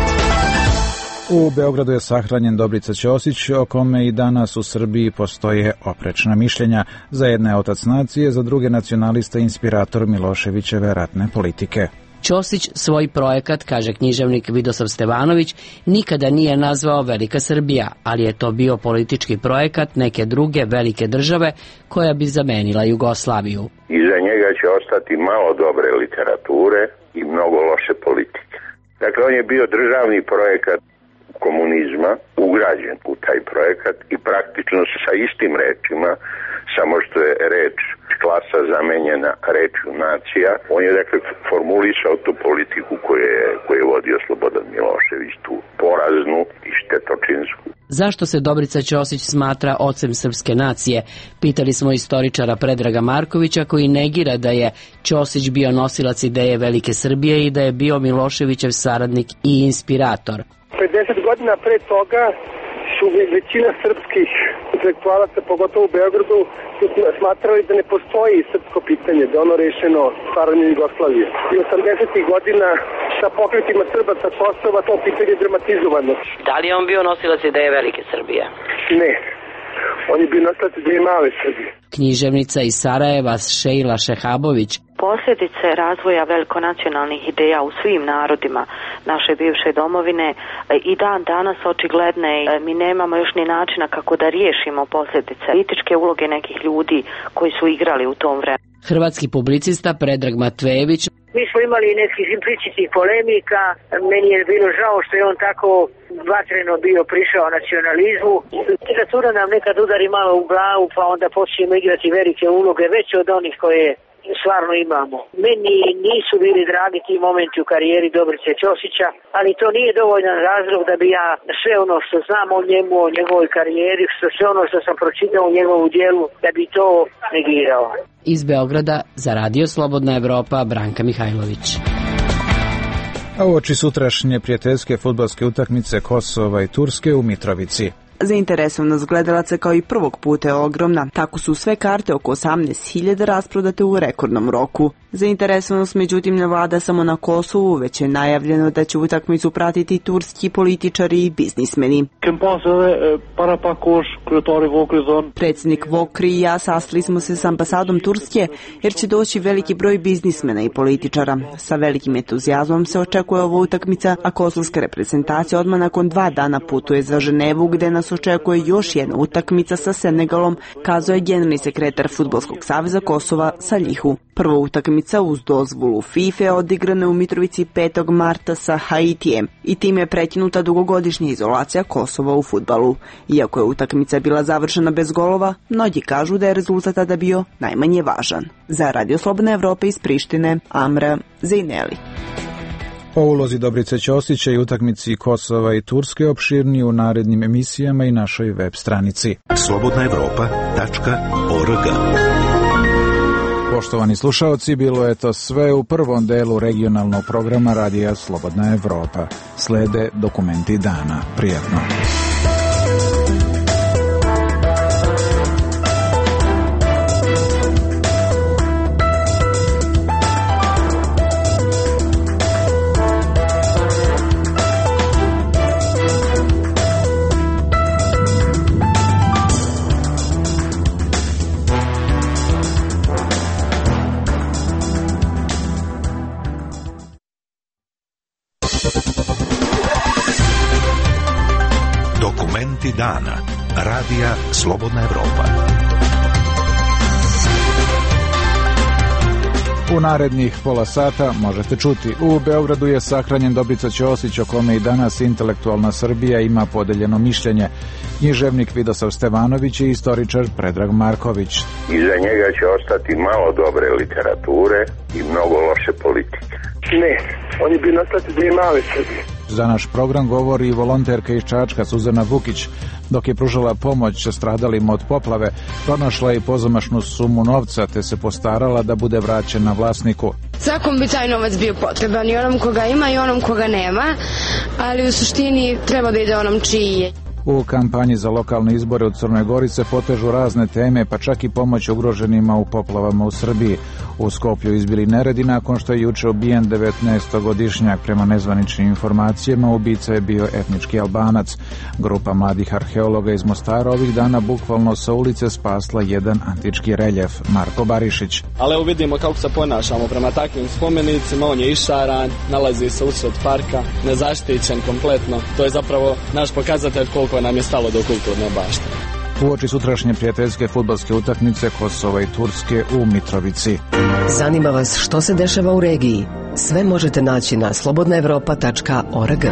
U Beogradu je sahranjen Dobrica Ćosić, o kome i danas u Srbiji postoje oprečna mišljenja. Za jedne otac nacije, za druge nacionalista i inspirator Miloševićeve ratne politike. Ćosić svoj projekat, kaže književnik Vidosav Stevanović, nikada nije nazvao Velika Srbija, ali je to bio politički projekat neke druge velike države koja bi zamenila Jugoslaviju. Iza njega će ostati malo dobre literature i mnogo loše politike. Dakle, on je bio državni projekat komunizma, ugrađen u taj projekat i praktično sa istim rečima, samo što je reč klasa zamenjena rečju nacija. On je dakle formulisao tu politiku koju je, koju je vodio Slobodan Milošević, tu poraznu i štetočinsku. Zašto se Dobrica Ćosić smatra ocem srpske nacije? Pitali smo istoričara Predraga Markovića, koji negira da je Ćosić bio nosilac ideje Velike Srbije i da je bio Miloševićev saradnik i inspirator. pedeset godina pre toga su većina srpskih intelektualaca, pogotovo u Beogradu, smatrali da ne postoji srpsko pitanje, da je ono rešeno stvaranjem Jugoslavije. I osamdesetih godina sa pokretima Srba sa Kosova to pitanje je dramatizovano. Da li je on bio nosilac ideje Velike Srbije? Ne. On je bio nosilac ideje Male Srbije. Književnica iz Sarajeva Šejla Šehabović. Posljedice razvoja velikonacionalnih ideja u svim narodima naše bivše domovine i dan danas očigledne. Mi nemamo još ni načina kako da riješimo posljedice političke uloge nekih ljudi koji su igrali u tom vremenu. Hrvatski publicista Predrag Matvejević. Mi smo imali nekih implicitnih polemika, meni je bilo žao što je on tako vatreno bio prišao nacionalizmu. Literatura nam nekad udari malo u glavu, pa onda počnemo igrati velike uloge, veće od onih koje stvarno imamo. Meni nisu bili dragi ti momenti u karijeri Dobrice Ćosića, ali to nije dovoljan razlog da bi ja sve ono što znam o njemu, o njegovoj karijeri, sve ono što sam pročitao u njegovu djelu, da bi to negirao. Iz Beograda za Radio Slobodna Evropa, Branka Mihajlović. A uoči sutrašnje prijateljske fudbalske utakmice Kosova i Turske u Mitrovici. Zainteresovanost gledalaca kao i prvog puta je ogromna. Tako su sve karte oko osamnaest hiljada rasprodate u rekordnom roku. Zainteresovanost međutim ne vlada samo na Kosovu, već je najavljeno da će utakmicu pratiti turski političari i biznismeni. Predsjednik Vokri i ja sastali smo se s ambasadom Turske jer će doći veliki broj biznismena i političara. Sa velikim entuzijazmom se očekuje ova utakmica, a kosovska reprezentacija odmah nakon dva dana putuje za Ženevu, gde nas očekuje još jedna utakmica sa Senegalom, kazao je generalni sekretar Fudbalskog saveza Kosova Saljihu. Prva utakmica uz dozvolu FIFA odigrana u Mitrovici petog marta sa Haitijem i time je prekinuta dugogodišnja izolacija Kosova u fudbalu. Iako je utakmica bila završena bez golova, mnogi kažu da je rezultat tada bio najmanje važan. Za Radio Slobodna Evropa iz Prištine, Amra Zejneli. O ulozi Dobrice Ćosića i utakmici Kosova i Turske opširnije u narednim emisijama i našoj web stranici. slobodna evropa tačka org Poštovani slušaoci, bilo je to sve u prvom delu regionalnog programa Radija Slobodna Evropa. Slede dokumenti dana. Prijatno. Dana. Radija Slobodna Evropa. U narednih pola sata možete čuti. U Beogradu je sahranjen Dobrica Ćosić, o kome i danas intelektualna Srbija ima podeljeno mišljenje. Književnik Vidosav Stevanović i istoričar Predrag Marković. Iza njega će ostati malo dobre literature i mnogo loše politike. Ne, oni bi nastati dvije male Srbije. Za naš program govori i volonterka iz Čačka Suzana Vukić. Dok je pružala pomoć stradalim od poplave, pronašla i pozamašnu sumu novca te se postarala da bude vraćena vlasniku. Svakom bi taj novac bio potreban, i onom koga ima i onom koga nema, ali u suštini treba da ide onom čiji je. U kampanji za lokalne izbore u Crnoj Gori se potežu razne teme, pa čak i pomoć ugroženima u poplavama u Srbiji. U Skoplju izbili neredi nakon što je juče ubijen devetnaestogodišnjak. Prema nezvaničnim informacijama, ubica je bio etnički Albanac. Grupa mladih arheologa iz Mostara ovih dana bukvalno sa ulice spasla jedan antički reljef. Marko Barišić. Ali evo vidimo kako se ponašamo prema takvim spomenicima. On je išaran, nalazi se usred parka, nezaštićen kompletno. To je zapravo naš pokazatelj koliko nam je stalo do kulturne baštine. Uoči sutrašnje prijateljske fudbalske utakmice Kosova i Turske u Mitrovici. Zanima vas što se dešava u regiji? Sve možete naći na slobodna evropa tačka org.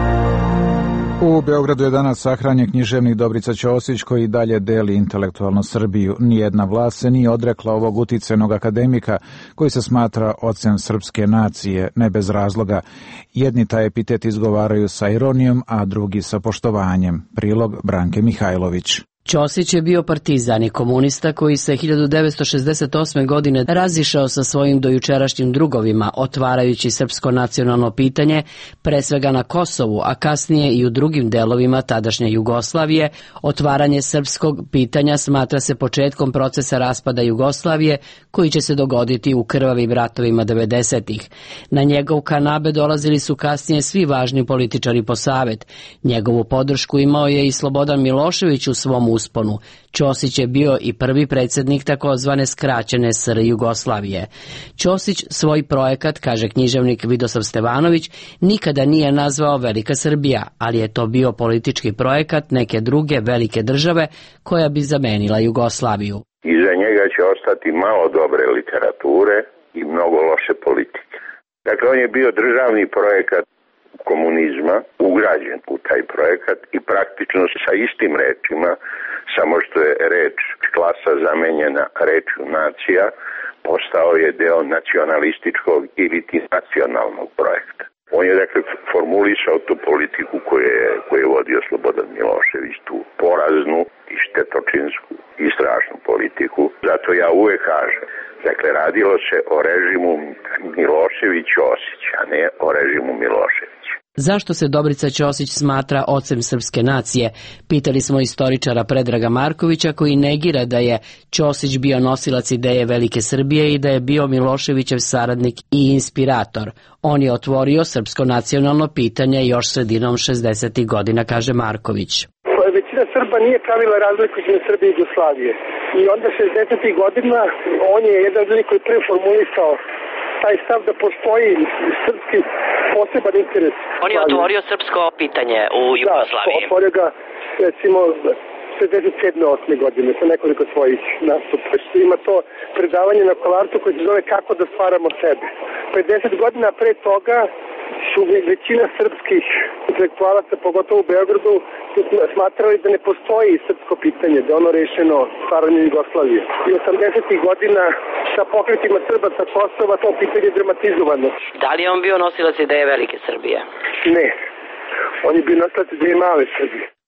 U Beogradu je danas sahranjen književnik Dobrica Ćosić, koji dalje deli intelektualnu Srbiju. Nijedna vlast se nije odrekla ovog uticenog akademika, koji se smatra ocem srpske nacije, ne bez razloga. Jedni taj epitet izgovaraju sa ironijom, a drugi sa poštovanjem. Prilog Branke Mihajlović. Ćosić je bio partizan i komunista koji se hiljadu devetsto šezdeset osme. godine razišao sa svojim dojučerašnjim drugovima, otvarajući srpsko nacionalno pitanje, pre svega na Kosovu, a kasnije i u drugim delovima tadašnje Jugoslavije. Otvaranje srpskog pitanja smatra se početkom procesa raspada Jugoslavije, koji će se dogoditi u krvavim ratovima devedesetih. Na njegov kanabe dolazili su kasnije svi važni političari po savet. Njegovu podršku imao je i Slobodan Milošević u svom usponu. Ćosić je bio i prvi predsjednik takozvane skraćene S R Jugoslavije. Ćosić svoj projekat, kaže književnik Vidosav Stevanović, nikada nije nazvao Velika Srbija, ali je to bio politički projekat neke druge velike države koja bi zamenila Jugoslaviju. Iza njega će ostati malo dobre literature i mnogo loše politike. Dakle, on je bio državni projekat komunizma, ugrađen u taj projekat i praktično sa istim rečima, samo što je reč klasa zamenjena rečju nacija, postao je deo nacionalističkog ili nacionalnog projekta. On je dakle formulisao tu politiku koju je, koju je vodio Slobodan Milošević, tu poraznu i štetočinsku i strašnu politiku. Zato ja uvek kažem, dakle radilo se o režimu Milošević-Ćosić, a ne o režimu Milošević. Zašto se Dobrica Ćosić smatra ocem srpske nacije? Pitali smo istoričara Predraga Markovića, koji negira da je Ćosić bio nosilac ideje Velike Srbije i da je bio Miloševićev saradnik i inspirator. On je otvorio srpsko nacionalno pitanje još sredinom šezdesetih godina, kaže Marković. Većina Srba nije pravila razliku između Srbije i Jugoslavije. I onda šezdesetih godina on je jedan od ljudi koji prvi formulisao taj stav da postoji srpski poseban interes. On je otvorio srpsko pitanje u Jugoslaviji. Da, otvorio ga recimo šezdeset sedme osme godine sa nekoliko svojih nastupa. Ima to predavanje na Kolarcu koje se zove Kako da stvaramo sebe. pedeset godina pre toga su većina srpskih intelektualaca, pogotovo u Beogradu, smatrali da ne postoji srpsko pitanje, da je ono rešeno stvaranjem Jugoslavije. I osamdesetih godina sa pokretima Srba sa Kosova to pitanje je dramatizovano. Da li je on bio nosilac ideje Velike Srbije? Ne. On je bio nosilac ideje Male Srbije.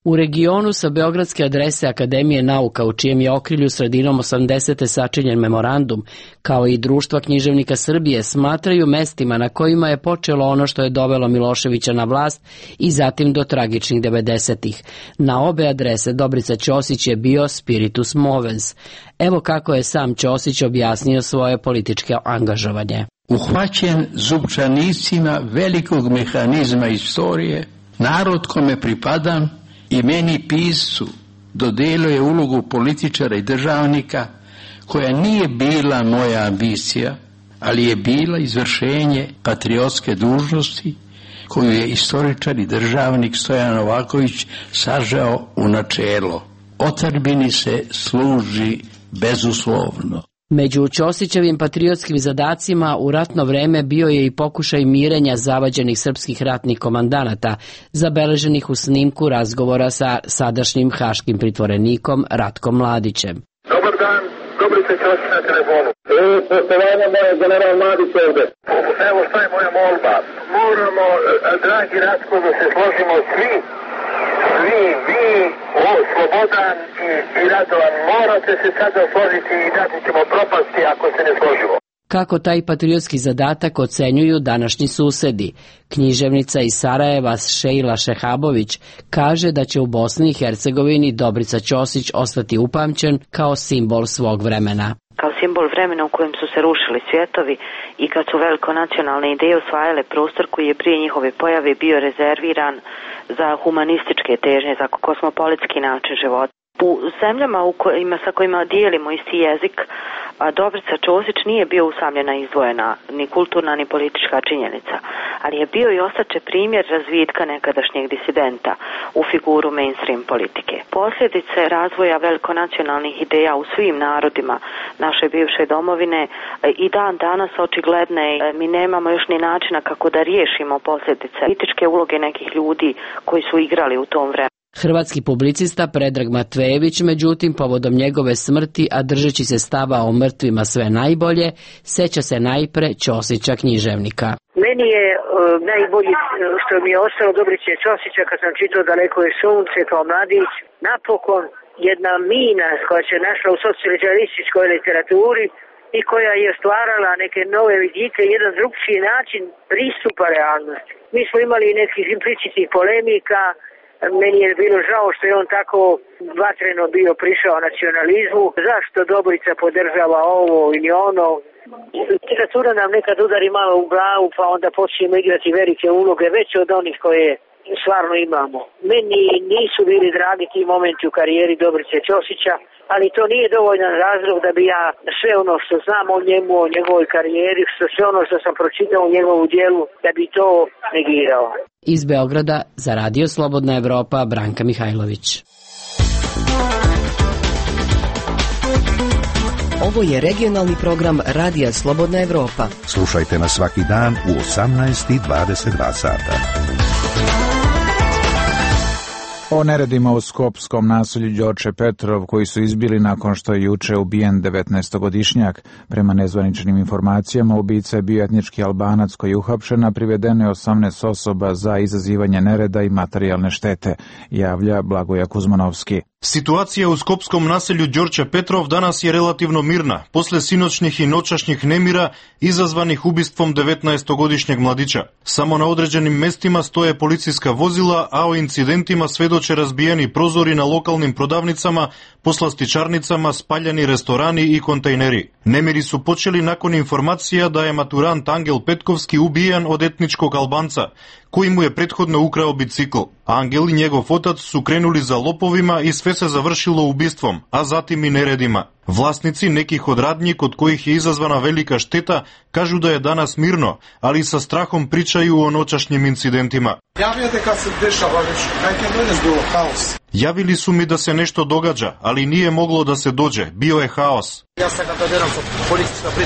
U regionu sa beogradske adrese Akademije nauka, u čijem je okrilju sredinom osamdesete sačinjen memorandum, kao i Društva književnika Srbije, smatraju mestima na kojima je počelo ono što je dovelo Miloševića na vlast i zatim do tragičnih devedesetih. Na obe adrese Dobrica Ćosić je bio spiritus movens. Evo kako je sam Ćosić objasnio svoje političke angažovanje. Uhvaćen zupčanicima velikog mehanizma istorije, narod kome pripadam i meni piscu dodelio je ulogu političara i državnika koja nije bila moja ambicija, ali je bila izvršenje patriotske dužnosti koju je istoričar i državnik Stojan Novaković sažao u načelo. Otadžbini se služi bezuslovno. Među Ćosićevim patriotskim zadacima u ratno vreme bio je i pokušaj mirenja zavađenih srpskih ratnih komandanata, zabeleženih u snimku razgovora sa sadašnjim haškim pritvorenikom Ratkom Mladićem. Dobar dan, Dobrica Ćosić na telefonu. E, poštovanje moje, general Mladić ovde. Evo šta je moja molba. Moramo, dragi Ratko, da se složimo svi, svi, vi, o, Slobodan i, i Radovan, morate se sada složiti i dati ćemo propasti ako se ne složimo. Kako taj patriotski zadatak ocenjuju današnji susedi? Književnica iz Sarajeva Šejla Šehabović kaže da će u Bosni i Hercegovini Dobrica Ćosić ostati upamćen kao simbol svog vremena. Kao simbol vremena u kojem su se rušili svijetovi i kad su velikonacionalne ideje osvajale prostor koji je prije njihove pojave bio rezerviran za humanističke težnje, za kosmopolitski način života. U zemljama u kojima, sa kojima dijelimo isti jezik, a Dobrica Ćosić nije bio usamljena izdvojena ni kulturna ni politička činjenica, ali je bio i ostaće primjer razvitka nekadašnjeg disidenta u figuru mainstream politike. Posljedice razvoja velikonacionalnih ideja u svim narodima naše bivše domovine i dan danas očigledne. Mi nemamo još ni načina kako da riješimo posljedice političke uloge nekih ljudi koji su igrali u tom vremenu. Hrvatski publicista Predrag Matvejević, međutim, povodom njegove smrti, a držeći se stava o mrtvima sve najbolje, seća se najpre Ćosića književnika. Meni je uh, najbolji što mi je ostalo Dobrice Ćosića kad sam čitao Daleko je sunce kao mladić, napokon jedna mina koja se našla u socijalističkoj literaturi i koja je stvarala neke nove vidike, jedan drugčiji način pristupa realnosti. Mi smo imali nekih implicitnih polemika. Meni je bilo žao što je on tako vatreno bio prišao nacionalizmu. Zašto Dobrica podržava ovo ili ono? Literatura nam nekad udari malo u glavu pa onda počnemo igrati velike uloge veće od onih koje stvarno imamo. Meni nisu bili dragi ti momenti u karijeri Dobrice Ćosića, ali to nije dovoljan razlog da bi ja sve ono što znam o njemu, o njegovoj karijeri, što sve ono što sam pročitao u njegovu djelu, da bi to negirao. Iz Beograda za Radio Slobodna Evropa, Branka Mihajlović. Ovo je regionalni program Radija Slobodna Evropa. Slušajte nas svaki dan u osamnaest i dvadeset dva sata. O neredima u skopskom naselju Đorđe Petrov, koji su izbili nakon što je juče ubijen devetnaestogodišnjak. Prema nezvaničnim informacijama, ubica je bio etnički Albanac koji je uhapšen, a privedeno je osamnaest osoba za izazivanje nereda i materijalne štete, javlja Blagoja Kuzmanovski. Situacija u skopskom naselju Đorđe Petrov danas je relativno mirna, posle sinoćnih i noćašnjih nemira izazvanih ubistvom devetnaestogodišnjeg mladića. Samo na određenim mestima stoje policijska vozila, a o incidentima svedoče razbijeni prozori na lokalnim prodavnicama, poslastičarnicama, spaljeni restorani i kontejneri. Nemiri su počeli nakon informacija da je maturant Angel Petkovski ubijen od etničkog Albanca, koji mu je prethodno ukrao bicikl. Angel i njegov otac su krenuli za lopovima i sve se završilo ubistvom, a zatim i neredima. Vlasnici nekih od radnji kod kojih je izazvana velika šteta kažu da je danas mirno, ali sa strahom pričaju o noćašnjim incidentima. Javljate kad se dešava već, kaj je danas bilo haos? Javili su mi da se nešto događa, ali nije moglo da se dođe, bio je haos. Ja sam kada deram sa policijska pridržba.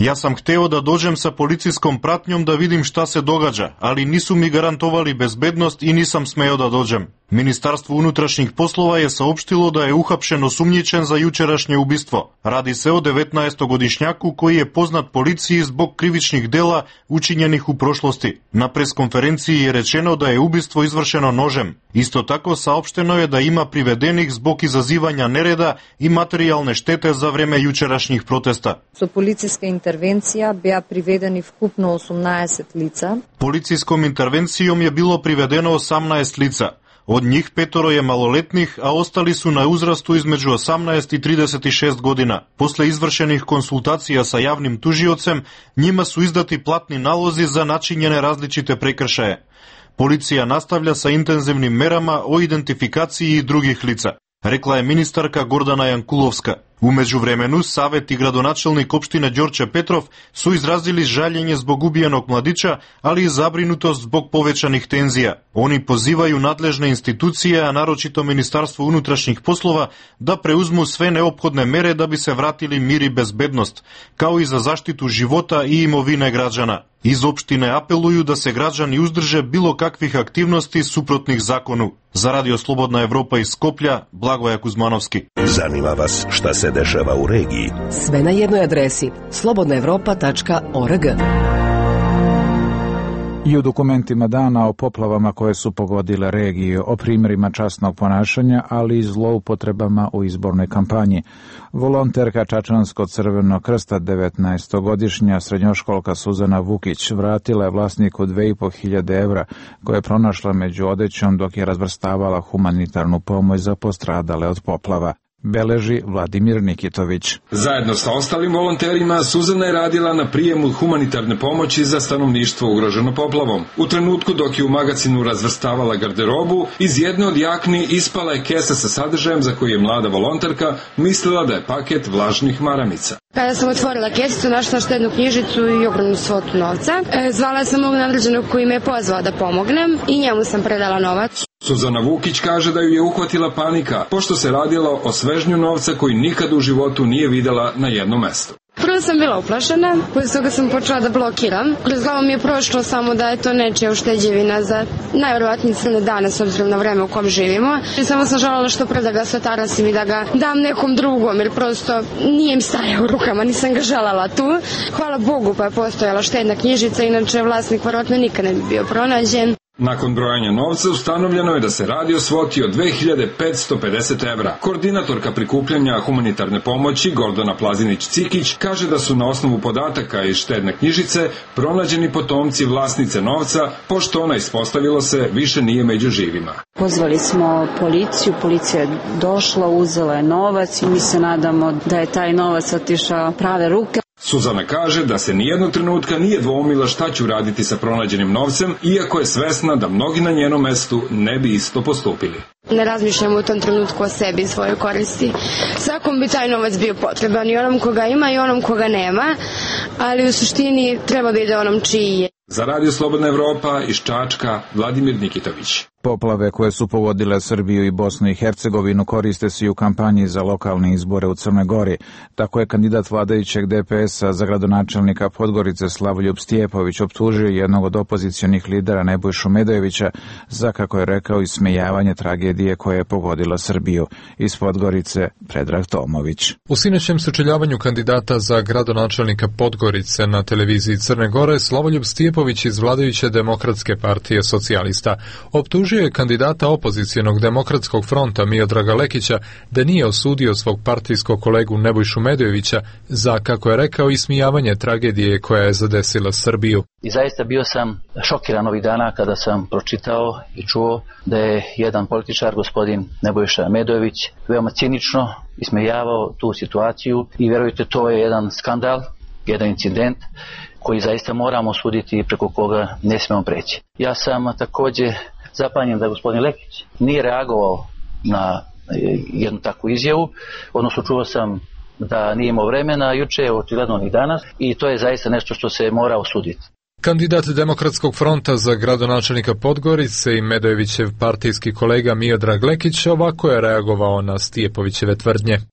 Јас сам хтео да доđem sa policijskom pratnjom da vidim šta se događa, ali nisu mi garantovali bezbednost i nisam smeo da dođem. Ministarstvo unutrašnjih poslova je saopštilo da je uhapšen osumnjičen za jučerašnje ubistvo. Radi se o devetnaestogodišnjaku koji je poznat policiji zbog krivičnih dela učinjenih u prošlosti. Na preskonferenciji je rečeno da je ubistvo izvršeno nožem. Isto tako saopšteno je da ima privedenih zbog izazivanja nereda i materijalne štete za vreme jučerašnjih protesta. Со полицијска интервенција беа приведени вкупно осумнаесет лица. Policijskom intervencijom je bilo privedeno osamnaest lica. Od njih petoro je maloletnih, a ostali su na uzrastu između osamnaest i trideset šest godina. Posle izvršenih konsultacija sa javnim tužiocem, njima su izdati platni nalozi za načinjene različite prekršaje. Policija nastavlja sa intenzivnim merama o identifikaciji drugih lica, rekla je ministarka Gordana Jankulovska. U međuvremenu, Savet i gradonačelnik opštine Đorđe Petrov su izrazili žaljenje zbog ubijenog mladića, ali i zabrinutost zbog povećanih tenzija. Oni pozivaju nadležne institucije, a naročito Ministarstvo unutrašnjih poslova, da preuzmu sve neophodne mere da bi se vratili mir i bezbednost, kao i za zaštitu života i imovine građana. Iz opštine apeluju da se građani uzdrže bilo kakvih aktivnosti suprotnih zakonu. Za Radio Slobodna Evropa iz Skoplja, Blagoja Kuzmanovski. Zanima vas šta se dešava u regiji? Sve na jednoj adresi slobodna evropa tačka org. I u dokumentima dana o poplavama koje su pogodile regiju, o primjerima časnog ponašanja, ali i zloupotrebama u izbornoj kampanji. Volonterka Čačanskog Crvenog krsta, devetnaestogodišnja srednjoškolka Suzana Vukić, vratila je vlasniku dve i po hiljade evra koje je pronašla među odećom dok je razvrstavala humanitarnu pomoć za postradale od poplava. Beleži Vladimir Nikitović. Zajedno sa ostalim volonterima Suzana je radila na prijemu humanitarne pomoći za stanovništvo ugroženo poplavom. U trenutku dok je u magacinu razvrstavala garderobu, iz jedne od jakni ispala je kesa sa sadržajem za koju je mlada volonterka mislila da je paket vlažnih maramica. Kada sam otvorila kesicu, našla štednu knjižicu i ogromnu svotu novca. E, zvala sam mog nadređenog koji me je pozvao da pomognem i njemu sam predala novac. Suzana Vukić kaže da ju je uhvatila panika, pošto se radilo o svežnju novca koji nikad u životu nije videla na jednom mestu. Prvo sam bila uplašena, posle toga sam počela da blokiram. Kroz glavu mi je prošlo samo da je to nečija ušteđevina za najverovatnije crne dane s obzirom na vreme u kom živimo. I samo sam želela što pre da ga satarasim i da ga dam nekom drugom, jer prosto nije im stajao u rukama, nisam ga želela tu. Hvala Bogu pa je postojala štedna knjižica, inače vlasnik verovatno nikad ne bi bio pronađen. Nakon brojanja novca ustanovljeno je da se radi o svoti od dve hiljade petsto pedeset evra. Koordinatorka prikupljanja humanitarne pomoći Gordana Plazinić-Cikić kaže da su na osnovu podataka iz štedne knjižice pronađeni potomci vlasnice novca, pošto ona, ispostavilo se, više nije među živima. Pozvali smo policiju, policija je došla, uzela je novac i mi se nadamo da je taj novac otišao prave ruke. Suzana kaže da se nijednog trenutka nije dvoumila šta će uraditi sa pronađenim novcem, iako je svesna da mnogi na njenom mestu ne bi isto postupili. Ne razmišljamo u tom trenutku o sebi i svojoj koristi. Svakom bi taj novac bio potreban, i onom koga ima i onom koga nema, ali u suštini treba da ide onom čiji je. Za Radio Slobodna Evropa iz Čačka, Vladimir Nikitović. Poplave koje su pogodile Srbiju i Bosnu i Hercegovinu koriste se i u kampanji za lokalne izbore u Crnoj Gori. Tako je kandidat vladajućeg D P S-a za gradonačelnika Podgorice Slavoljub Stjepović optužio jednog od opozicionih lidera Nebojšu Medojevića za, kako je rekao, ismejavanje tragedije koja je pogodila Srbiju. Iz Podgorice Predrag Tomović. U sinoćem sučeljavanju kandidata za gradonačelnika Podgorice na televiziji Crne Gore Slavoljub Stjepović iz vladajuće Demokratske partije socijalista optužio je kandidata opozicijonog Demokratskog fronta Miodraga Lekića da nije osudio svog partijskog kolegu Nebojšu Medojevića za, kako je rekao, ismijavanje tragedije koja je zadesila Srbiju. I zaista bio sam šokiran ovih dana kada sam pročitao i čuo da je jedan političar, gospodin Nebojša Medojević, veoma cinično ismejavao tu situaciju i vjerujte, to je jedan skandal, jedan incident koji zaista moramo osuditi i preko koga ne smijemo preći. Ja sam također zapanjen da gospodin Lekić nije reagovao na jednu takvu izjavu, odnosno čuo sam da nije imao vremena juče, očigledno ni danas, i to je zaista nešto što se mora osuditi. Kandidat Demokratskog fronta za gradonačelnika Podgorice i Medojevićev partijski kolega Miodrag Lekić ovako je reagovao na Stjepovićeve tvrdnje.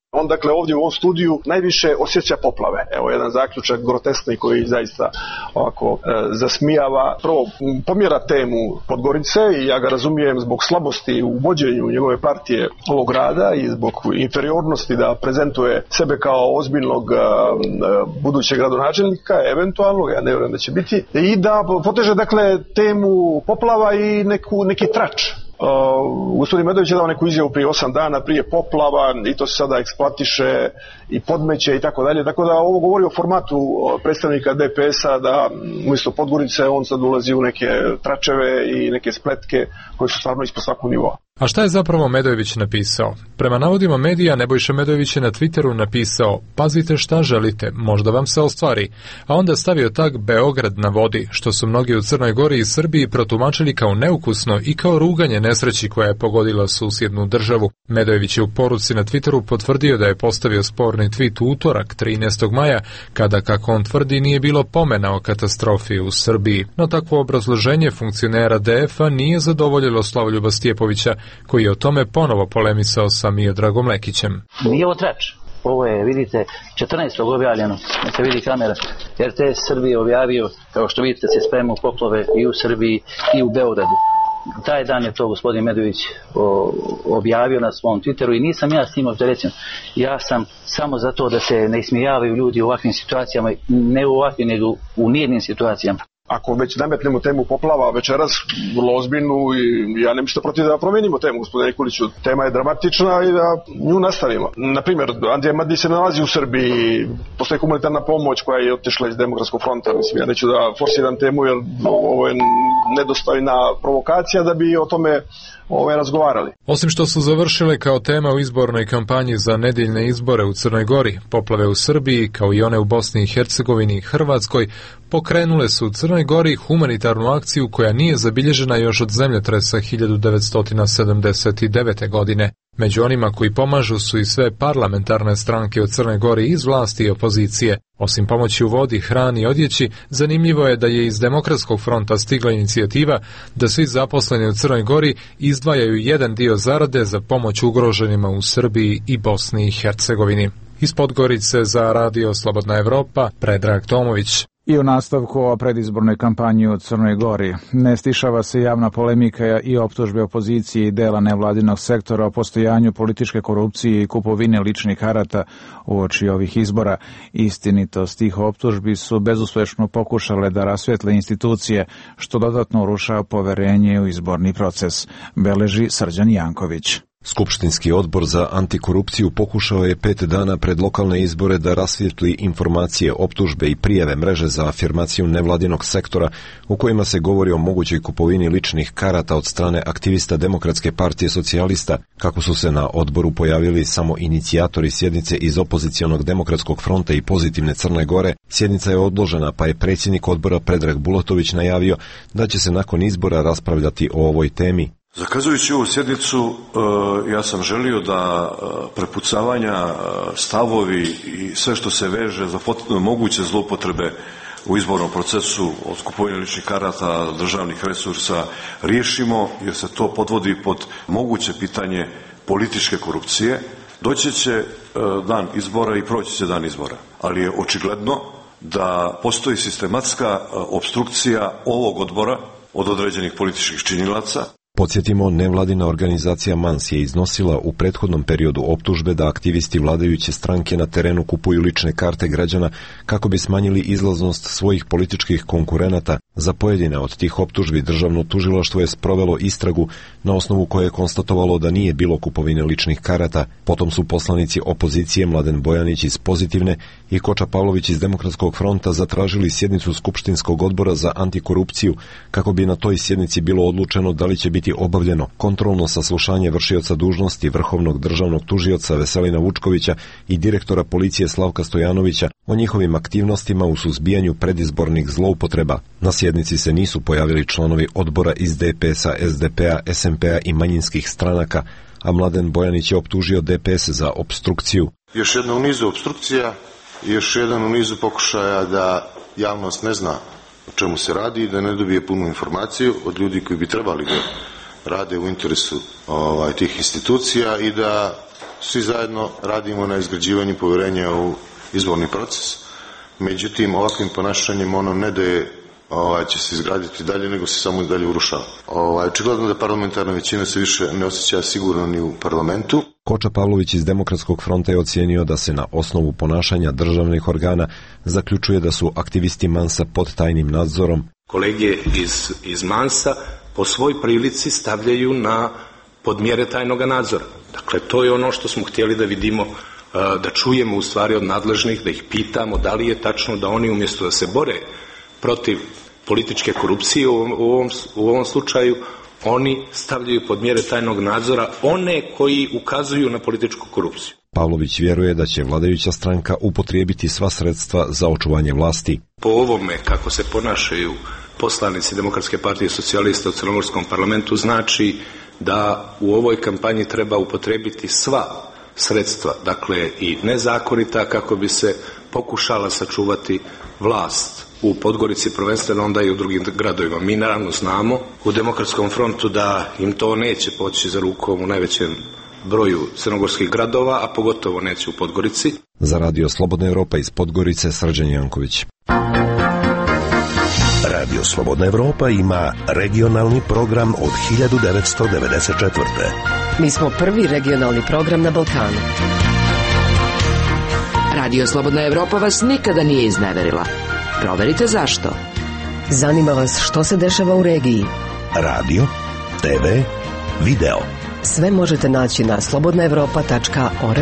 On dakle ovdje u ovom studiju najviše osjeća poplave. Evo jedan zaključak grotesni koji zaista ovako e, zasmijava. Prvo pomjera temu Podgorice i ja ga razumijem zbog slabosti u vođenju njegove partije ovog grada i zbog inferiornosti da prezentuje sebe kao ozbiljnog e, budućeg gradonačelnika, eventualno, ja ne vjerujem da će biti, i da poteže dakle temu poplava i neku, neki trač. Uh, gospodin Medović je dao neku izjavu prije osam dana, prije poplava, i to se sada eksploatiše i podmeće i tako dalje, tako da ovo govori o formatu predstavnika D P S-a, da umjesto Podgorice on sad ulazi u neke tračeve i neke spletke koje su stvarno ispod svakog nivoa. A šta je zapravo Medojević napisao? Prema navodima medija, Nebojša Medojević je na Twitteru napisao: pazite šta želite, možda vam se ostvari, a onda stavio tag Beograd na vodi, što su mnogi u Crnoj Gori i Srbiji protumačili kao neukusno i kao ruganje nesreći koja je pogodila susjednu državu. Medojević je u poruci na Twitteru potvrdio da je postavio sporni tweet u utorak, trinaestog maja, kada, kako on tvrdi, nije bilo pomena o katastrofi u Srbiji. No takvo obrazloženje funkcionera D F-a nije zadovoljilo Slavoljuba Stjepovića, koji je o tome ponovo polemisao sa Miodragom Lekićem. Nije ovo trač. Ovo je, vidite, četrnaestog objavljeno. Ne se vidi kamera. R T S Srbije objavio, kao što vidite, se spremaju poplave i u Srbiji i u Beogradu. Taj dan je to gospodin Medović objavio na svom Twitteru i nisam ja s tim opterećen. Ja sam samo za to da se ne ismijavaju ljudi u ovakvim situacijama, ne u ovakvim, nego u nijednim situacijama. Ako već nametnemo temu poplava večeras, vrlo ozbiljnu, i ja ne mislim protiv da promenimo temu, gospodine Nikoliću. Tema je dramatična i da nju nastavimo. Naprimjer, Andrija Madić se nalazi u Srbiji, postoji humanitarna pomoć koja je otišla iz Demokratskog fronta. Mislim, ja neću da forsiram temu jer ovo je nedostojna provokacija da bi o tome ove razgovarali. Osim što su završile kao tema u izbornoj kampanji za nedeljne izbore u Crnoj Gori, poplave u Srbiji, kao i one u Bosni i Hercegovini i Hrvatskoj, pokrenule su u Crnoj Gori humanitarnu akciju koja nije zabilježena još od zemljotresa hiljadu devetsto sedamdeset devete. godine. Među onima koji pomažu su i sve parlamentarne stranke u Crnoj Gori iz vlasti i opozicije. Osim pomoći u vodi, hrani i odjeći, zanimljivo je da je iz Demokratskog fronta stigla inicijativa da svi zaposleni u Crnoj Gori izdvajaju jedan dio zarade za pomoć ugroženima u Srbiji i Bosni i Hercegovini. Iz Podgorice za Radio Slobodna Evropa, Predrag Tomović. I u nastavku o predizbornoj kampanji u Crnoj Gori ne stišava se javna polemika i optužbe opozicije i dela nevladinog sektora o postojanju političke korupcije i kupovine ličnih karata uoči ovih izbora. Istinitost tih optužbi su bezuspešno pokušale da rasvetle institucije, što dodatno urušava poverenje u izborni proces, beleži Srđan Janković. Skupštinski odbor za antikorupciju pokušao je pet dana pred lokalne izbore da rasvijetli informacije, optužbe i prijave mreže za afirmaciju nevladinog sektora u kojima se govori o mogućoj kupovini ličnih karata od strane aktivista Demokratske partije socijalista. Kako su se na odboru pojavili samo inicijatori sjednice iz opozicionog Demokratskog fronta i Pozitivne Crne Gore, sjednica je odložena, pa je predsjednik odbora Predrag Bulatović najavio da će se nakon izbora raspravljati o ovoj temi. Zakazujući ovu sjednicu, ja sam želio da prepucavanja, stavovi i sve što se veže za moguće zloupotrebe u izbornom procesu od kupovine ličnih karata, državnih resursa riješimo, jer se to podvodi pod moguće pitanje političke korupcije. Doći će dan izbora i proći će dan izbora, ali je očigledno da postoji sistematska opstrukcija ovog odbora od određenih političkih činilaca. Podsjetimo, nevladina organizacija Mans je iznosila u prethodnom periodu optužbe da aktivisti vladajuće stranke na terenu kupuju lične karte građana kako bi smanjili izlaznost svojih političkih konkurenata. Za pojedine od tih optužbi državno tužilaštvo je sprovelo istragu na osnovu koje je konstatovalo da nije bilo kupovine ličnih karata. Potom su poslanici opozicije Mladen Bojanić iz Pozitivne i Koča Pavlović iz Demokratskog fronta zatražili sjednicu Skupštinskog odbora za antikorupciju kako bi na toj sjednici bilo odlučeno da li će biti obavljeno kontrolno saslušanje vršioca dužnosti vrhovnog državnog tužioca Veselina Vučkovića i direktora policije Slavka Stojanovića o njihovim aktivnostima u suzbijanju predizbornih zloupotreba. Na sjednici se nisu pojavili članovi odbora iz D P S-a, S D P-a, S M P-a i manjinskih stranaka, a Mladen Bojanić je optužio D P S za opstrukciju. Još jedna u nizu opstrukcija i još jedan u nizu pokušaja da javnost ne zna o čemu se radi i da ne dobije punu informaciju od ljudi koji bi trebali da rade u interesu ovaj, tih institucija i da svi zajedno radimo na izgrađivanju povjerenja u izborni proces. Međutim, ovakvim ponašanjem ono ne da je ovaj, će se izgraditi dalje, nego se samo dalje urušava. Ovaj, očigledno da parlamentarna većina se više ne osjeća sigurno ni u parlamentu. Koča Pavlović iz Demokratskog fronta je ocijenio da se na osnovu ponašanja državnih organa zaključuje da su aktivisti Mansa pod tajnim nadzorom. Kolege iz, iz Mansa po svoj prilici stavljaju na podmjere tajnog nadzora. Dakle, to je ono što smo htjeli da vidimo, da čujemo u stvari od nadležnih, da ih pitamo da li je tačno da oni umjesto da se bore protiv političke korupcije u ovom, u ovom slučaju, oni stavljaju pod mjere tajnog nadzora one koji ukazuju na političku korupciju. Pavlović vjeruje da će vladajuća stranka upotrijebiti sva sredstva za očuvanje vlasti. Po ovome kako se ponašaju poslanici Demokratske partije socijalista u Crnogorskom parlamentu znači da u ovoj kampanji treba upotrijebiti sva sredstva, dakle i nezakonita, kako bi se pokušala sačuvati vlast u Podgorici, prvenstveno onda i u drugim gradovima. Mi naravno znamo u Demokratskom frontu da im to neće poći za rukom u najvećem broju crnogorskih gradova, a pogotovo neće u Podgorici. Za Radio Slobodna Evropa iz Podgorice, Srđan Janković. Radio Slobodna Evropa ima regionalni program od hiljadu devetsto devedeset četvrte. Mi smo prvi regionalni program na Balkanu. Radio Slobodna Evropa vas nikada nije izneverila. Proverite zašto. Zanima vas što se dešava u regiji. Radio, te ve, video. Sve možete naći na slobodna evropa tačka org.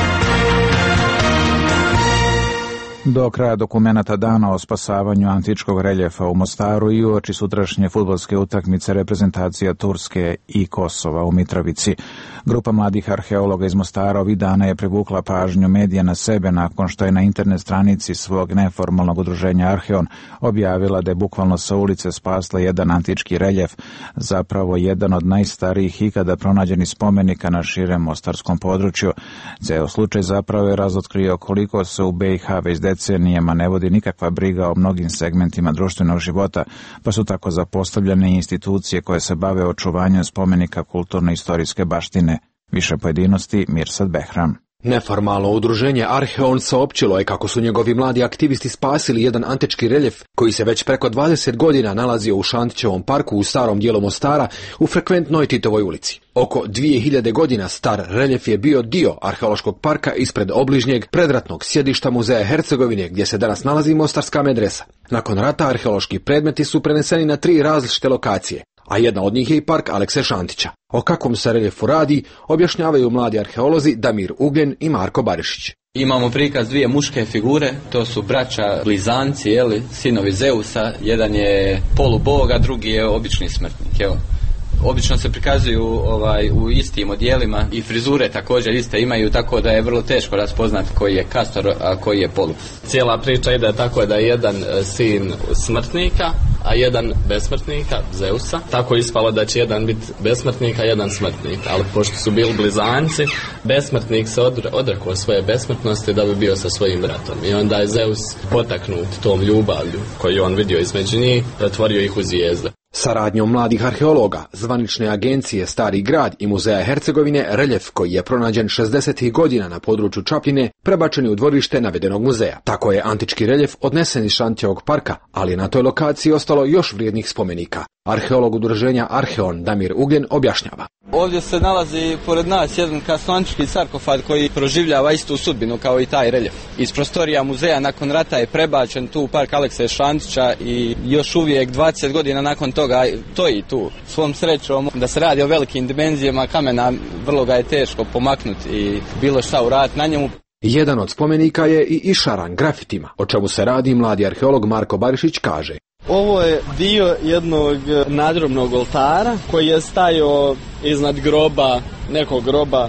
Do kraja dokumenata dana o spasavanju antičkog reljefa u Mostaru i uoči sutrašnje fudbalske utakmice reprezentacija Turske i Kosova u Mitrovici. Grupa mladih arheologa iz Mostara ovih dana je privukla pažnju medija na sebe nakon što je na internet stranici svog neformalnog udruženja Arheon objavila da je bukvalno sa ulice spasla jedan antički reljef, zapravo jedan od najstarijih ikada pronađenih spomenika na širem mostarskom području. Ceo slučaj zapravo je razotkrio koliko se u be i ha već decenijama ne vodi nikakva briga o mnogim segmentima društvenog života, pa su tako zapostavljene institucije koje se bave očuvanjem spomenika kulturno-istorijske baštine. Više pojedinosti, Mirsad Behram. Neformalno udruženje Arheon saopćilo je kako su njegovi mladi aktivisti spasili jedan antički reljef koji se već preko dvadeset godina nalazio u Šantićevom parku u starom dijelu Mostara u frekventnoj Titovoj ulici. Oko dvije hiljade godina star reljef je bio dio arheološkog parka ispred obližnjeg predratnog sjedišta Muzeja Hercegovine gdje se danas nalazi Mostarska medresa. Nakon rata arheološki predmeti su preneseni na tri različite lokacije, a jedna od njih je i park Alekse Šantića. O kakvom se reljefu radi objašnjavaju mladi arheolozi Damir Ugljen i Marko Barišić. Imamo prikaz dvije muške figure, to su braća blizanci, jeli, sinovi Zeusa, jedan je polubog, a drugi je obični smrtnik. Evo. Obično se prikazuju ovaj, u istim odjelima i frizure također iste imaju, tako da je vrlo teško raspoznati koji je Kastor, a koji je polub. Cijela priča ide tako da je jedan sin smrtnika, a jedan besmrtnika, Zeusa. Tako je ispalo da će jedan biti besmrtnik, a jedan smrtnik. Ali pošto su bili blizanci, besmrtnik se odrekao svoje besmrtnosti da bi bio sa svojim bratom. I onda je Zeus potaknut tom ljubavlju koju on vidio između njih, pretvorio ih u zvijezde. Saradnjom mladih arheologa, zvanične agencije Stari grad i Muzeja Hercegovine, reljef koji je pronađen šezdesetih godina na području Čapljine prebačen je u dvorište navedenog muzeja. Tako je antički reljef odnesen iz Šantićevog parka, ali na toj lokaciji ostalo još vrijednih spomenika. Arheolog udruženja Arheon Damir Ugljen objašnjava. Ovdje se nalazi pored nas jedan kasnoantički sarkofag koji proživljava istu sudbinu kao i taj reljef. Iz prostorija muzeja nakon rata je prebačen tu u park Alekse Šantića i još uvijek dvadeset godina nakon toga stoji tu. Svom srećom da se radi o velikim dimenzijama kamena, vrlo ga je teško pomaknuti i bilo šta uraditi na njemu. Jedan od spomenika je i išaran grafitima, o čemu se radi mladi arheolog Marko Barišić kaže. Ovo je dio jednog nadrobnog oltara koji je stajao iznad groba, nekog groba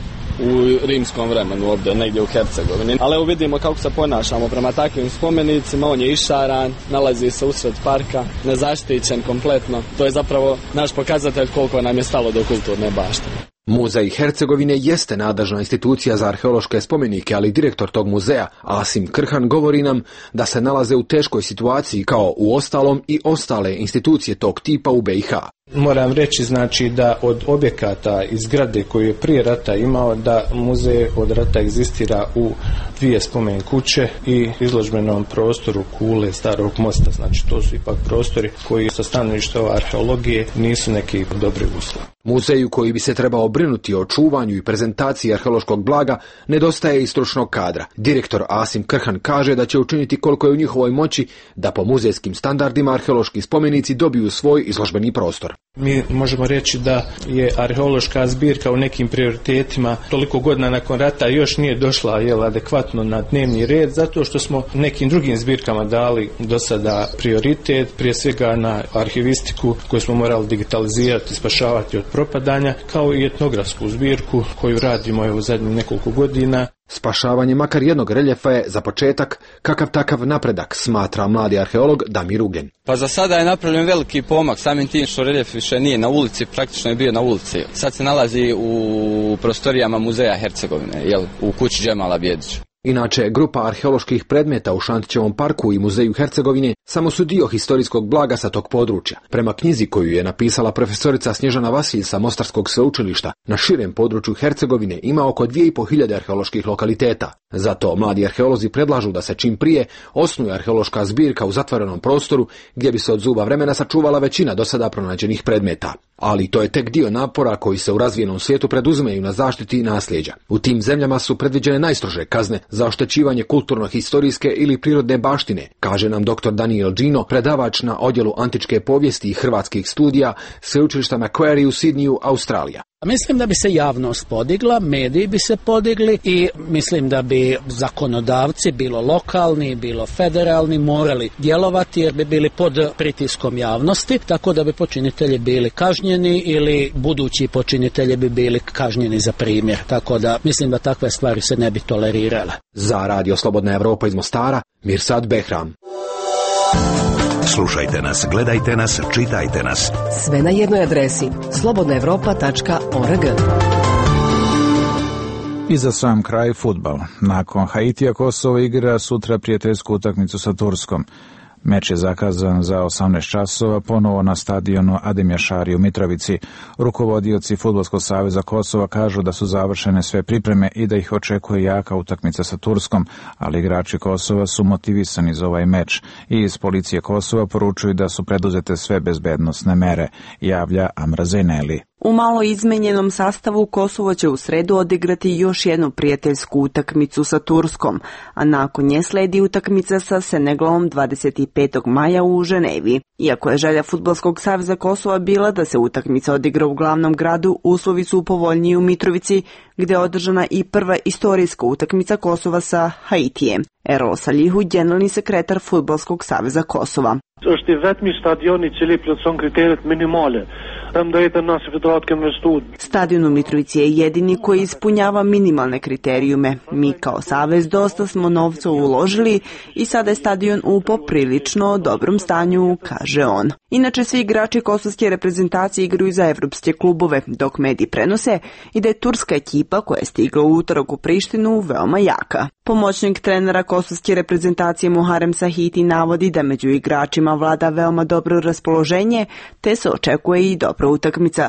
u rimskom vremenu ovdje, negdje u Hercegovini. Ali evo vidimo kako se ponašamo prema takvim spomenicima, on je išaran, nalazi se usred parka, nezaštićen kompletno. To je zapravo naš pokazatelj koliko nam je stalo do kulturne baštine. Muzej Hercegovine jeste nadležna institucija za arheološke spomenike, ali direktor tog muzeja, Asim Krhan, govori nam da se nalaze u teškoj situaciji kao u ostalom i ostale institucije tog tipa u be i ha. Moram reći znači da od objekata iz zgrade koju je prije rata imao, da muzej od rata egzistira u dvije spomen kuće i izložbenom prostoru kule Starog mosta. Znači to su ipak prostori koji sa stanovišta arheologije nisu neki dobri uslovi. Muzeju koji bi se trebao brinuti o čuvanju i prezentaciji arheološkog blaga nedostaje i stručnog kadra. Direktor Asim Krhan kaže da će učiniti koliko je u njihovoj moći da po muzejskim standardima arheološki spomenici dobiju svoj izložbeni prostor. Mi možemo reći da je arheološka zbirka u nekim prioritetima toliko godina nakon rata još nije došla jel, adekvatno na dnevni red, zato što smo nekim drugim zbirkama dali do sada prioritet, prije svega na arhivistiku koju smo morali digitalizirati, spašavati od propadanja, kao i etnografsku zbirku koju radimo evo, u zadnjih nekoliko godina. Spašavanje makar jednog reljefa je za početak kakav takav napredak, smatra mladi arheolog Damir Ugljen. Pa za sada je napravljen veliki pomak, samim tim što reljef više nije na ulici, praktično je bio na ulici. Sad se nalazi u prostorijama muzeja Hercegovine, jel, u kući Džemala Bjedića. Inače, grupa arheoloških predmeta u Šantićevom parku i muzeju Hercegovine samo su dio historijskog blaga sa tog područja. Prema knjizi koju je napisala profesorica Snježana Vasilj sa Mostarskog sveučilišta, na širem području Hercegovine ima oko dvije i po hiljade arheoloških lokaliteta. Zato mladi arheolozi predlažu da se čim prije osnuje arheološka zbirka u zatvorenom prostoru gdje bi se od zuba vremena sačuvala većina do sada pronađenih predmeta. Ali to je tek dio napora koji se u razvijenom svijetu preduzimaju na zaštiti nasljeđa. U tim zemljama su predviđene najstrože kazne za oštećivanje kulturno-historijske ili prirodne baštine, kaže nam doktor Daniel Gino, predavač na odjelu antičke povijesti i hrvatskih studija sveučilišta Macquarie u Sidniju, Australija. Mislim da bi se javnost podigla, mediji bi se podigli i mislim da bi zakonodavci, bilo lokalni, bilo federalni, morali djelovati jer bi bili pod pritiskom javnosti, tako da bi počinitelji bili kažnjeni ili budući počinitelji bi bili kažnjeni za primjer. Tako da mislim da takve stvari se ne bi tolerirale. Za Radio Slobodna Evropa iz Mostara, Mirsad Behram. Slušajte nas, gledajte nas, čitajte nas. Sve na jednoj adresi slobodna evropa tačka org. I za sam kraj fudbal. Nakon Haitija Kosovo igra sutra prijateljsku utakmicu sa Turskom. Meč je zakazan za osamnaest časova ponovo na stadionu Adem Jašari u Mitrovici. Rukovodioci Fudbalskog saveza Kosova kažu da su završene sve pripreme i da ih očekuje jaka utakmica sa Turskom, ali igrači Kosova su motivisani za ovaj meč i iz policije Kosova poručuju da su preduzete sve bezbednosne mere, javlja Amra Zeneli. U malo izmenjenom sastavu Kosovo će u sredu odigrati još jednu prijateljsku utakmicu sa Turskom, a nakon nje sledi utakmica sa Senegalom dvadeset petog maja u Ženevi. Iako je želja Fudbalskog saveza Kosova bila da se utakmica odigra u glavnom gradu, uslovi su povoljniji u Mitrovici, gdje je održana i prva istorijska utakmica Kosova sa Haitijem. Erol Salihu, generalni sekretar Fudbalskog saveza Kosova. Është i vetmi stadion i cili plotson kriteret minimale. Stadion u Mitrovici je jedini koji ispunjava minimalne kriterijume. Mi kao savez dosta smo novca uložili i sada je stadion u poprilično dobrom stanju, kaže on. Inače, svi igrači kosovske reprezentacije igraju za evropske klubove, dok mediji prenose i da je turska ekipa koja je stigla u utorak u Prištinu veoma jaka. Pomoćnik trenera kosovske reprezentacije Muharem Sahiti navodi da među igračima vlada veoma dobro raspoloženje, te se očekuje i dobra utakmica.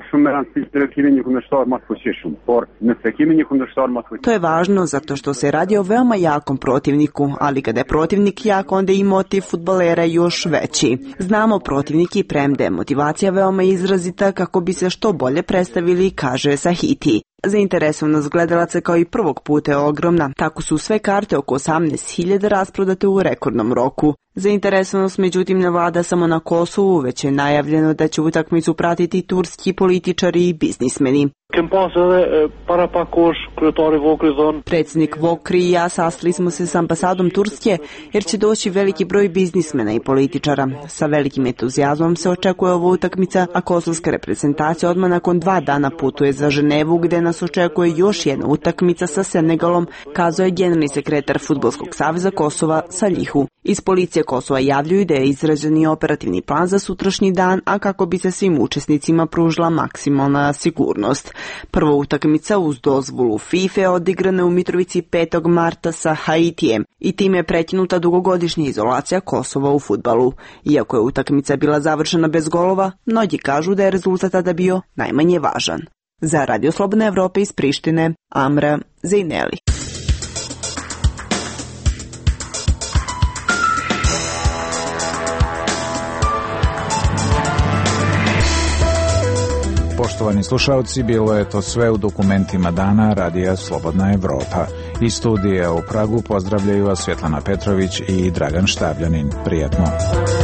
To je važno zato što se radi o veoma jakom protivniku, ali kada je protivnik jak, onda i motiv fudbalera još veći. Znamo protivnik i premda je motivacija veoma izrazita kako bi se što bolje predstavili, kaže Sahiti. Zainteresovanost gledalaca kao i prvog puta je ogromna, tako su sve karte oko osamnaest hiljada rasprodate u rekordnom roku. Zainteresovanost međutim ne vlada samo na Kosovu, već je najavljeno da će utakmicu pratiti turski političari i biznismeni. Predsjednik Vokri i ja sastali smo se s ambasadom Turske jer će doći veliki broj biznismena i političara. Sa velikim entuzijazmom se očekuje ova utakmica, a kosovska reprezentacija odmah nakon dva dana putuje za Ženevu gdje nas očekuje još jedna utakmica sa Senegalom, kazao je generalni sekretar Fudbalskog saveza Kosova Salihu. Iz policije Kosova javljaju da je izrađen i operativni plan za sutrašnji dan, a kako bi se svim učesnicima pružila maksimalna sigurnost. Prva utakmica uz dozvolu FIFA odigrana u Mitrovici petog marta sa Haitijem i time je prekinuta dugogodišnja izolacija Kosova u fudbalu. Iako je utakmica bila završena bez golova, mnogi kažu da je rezultat tada bio najmanje važan. Za Radio Slobodna Evropa iz Prištine, Amra Zejneli. Poštovani slušalci, bilo je to sve u dokumentima dana Radija Slobodna Evropa. Iz studija u Pragu pozdravljaju vas Svjetlana Petrović i Dragan Štabljanin. Prijatno.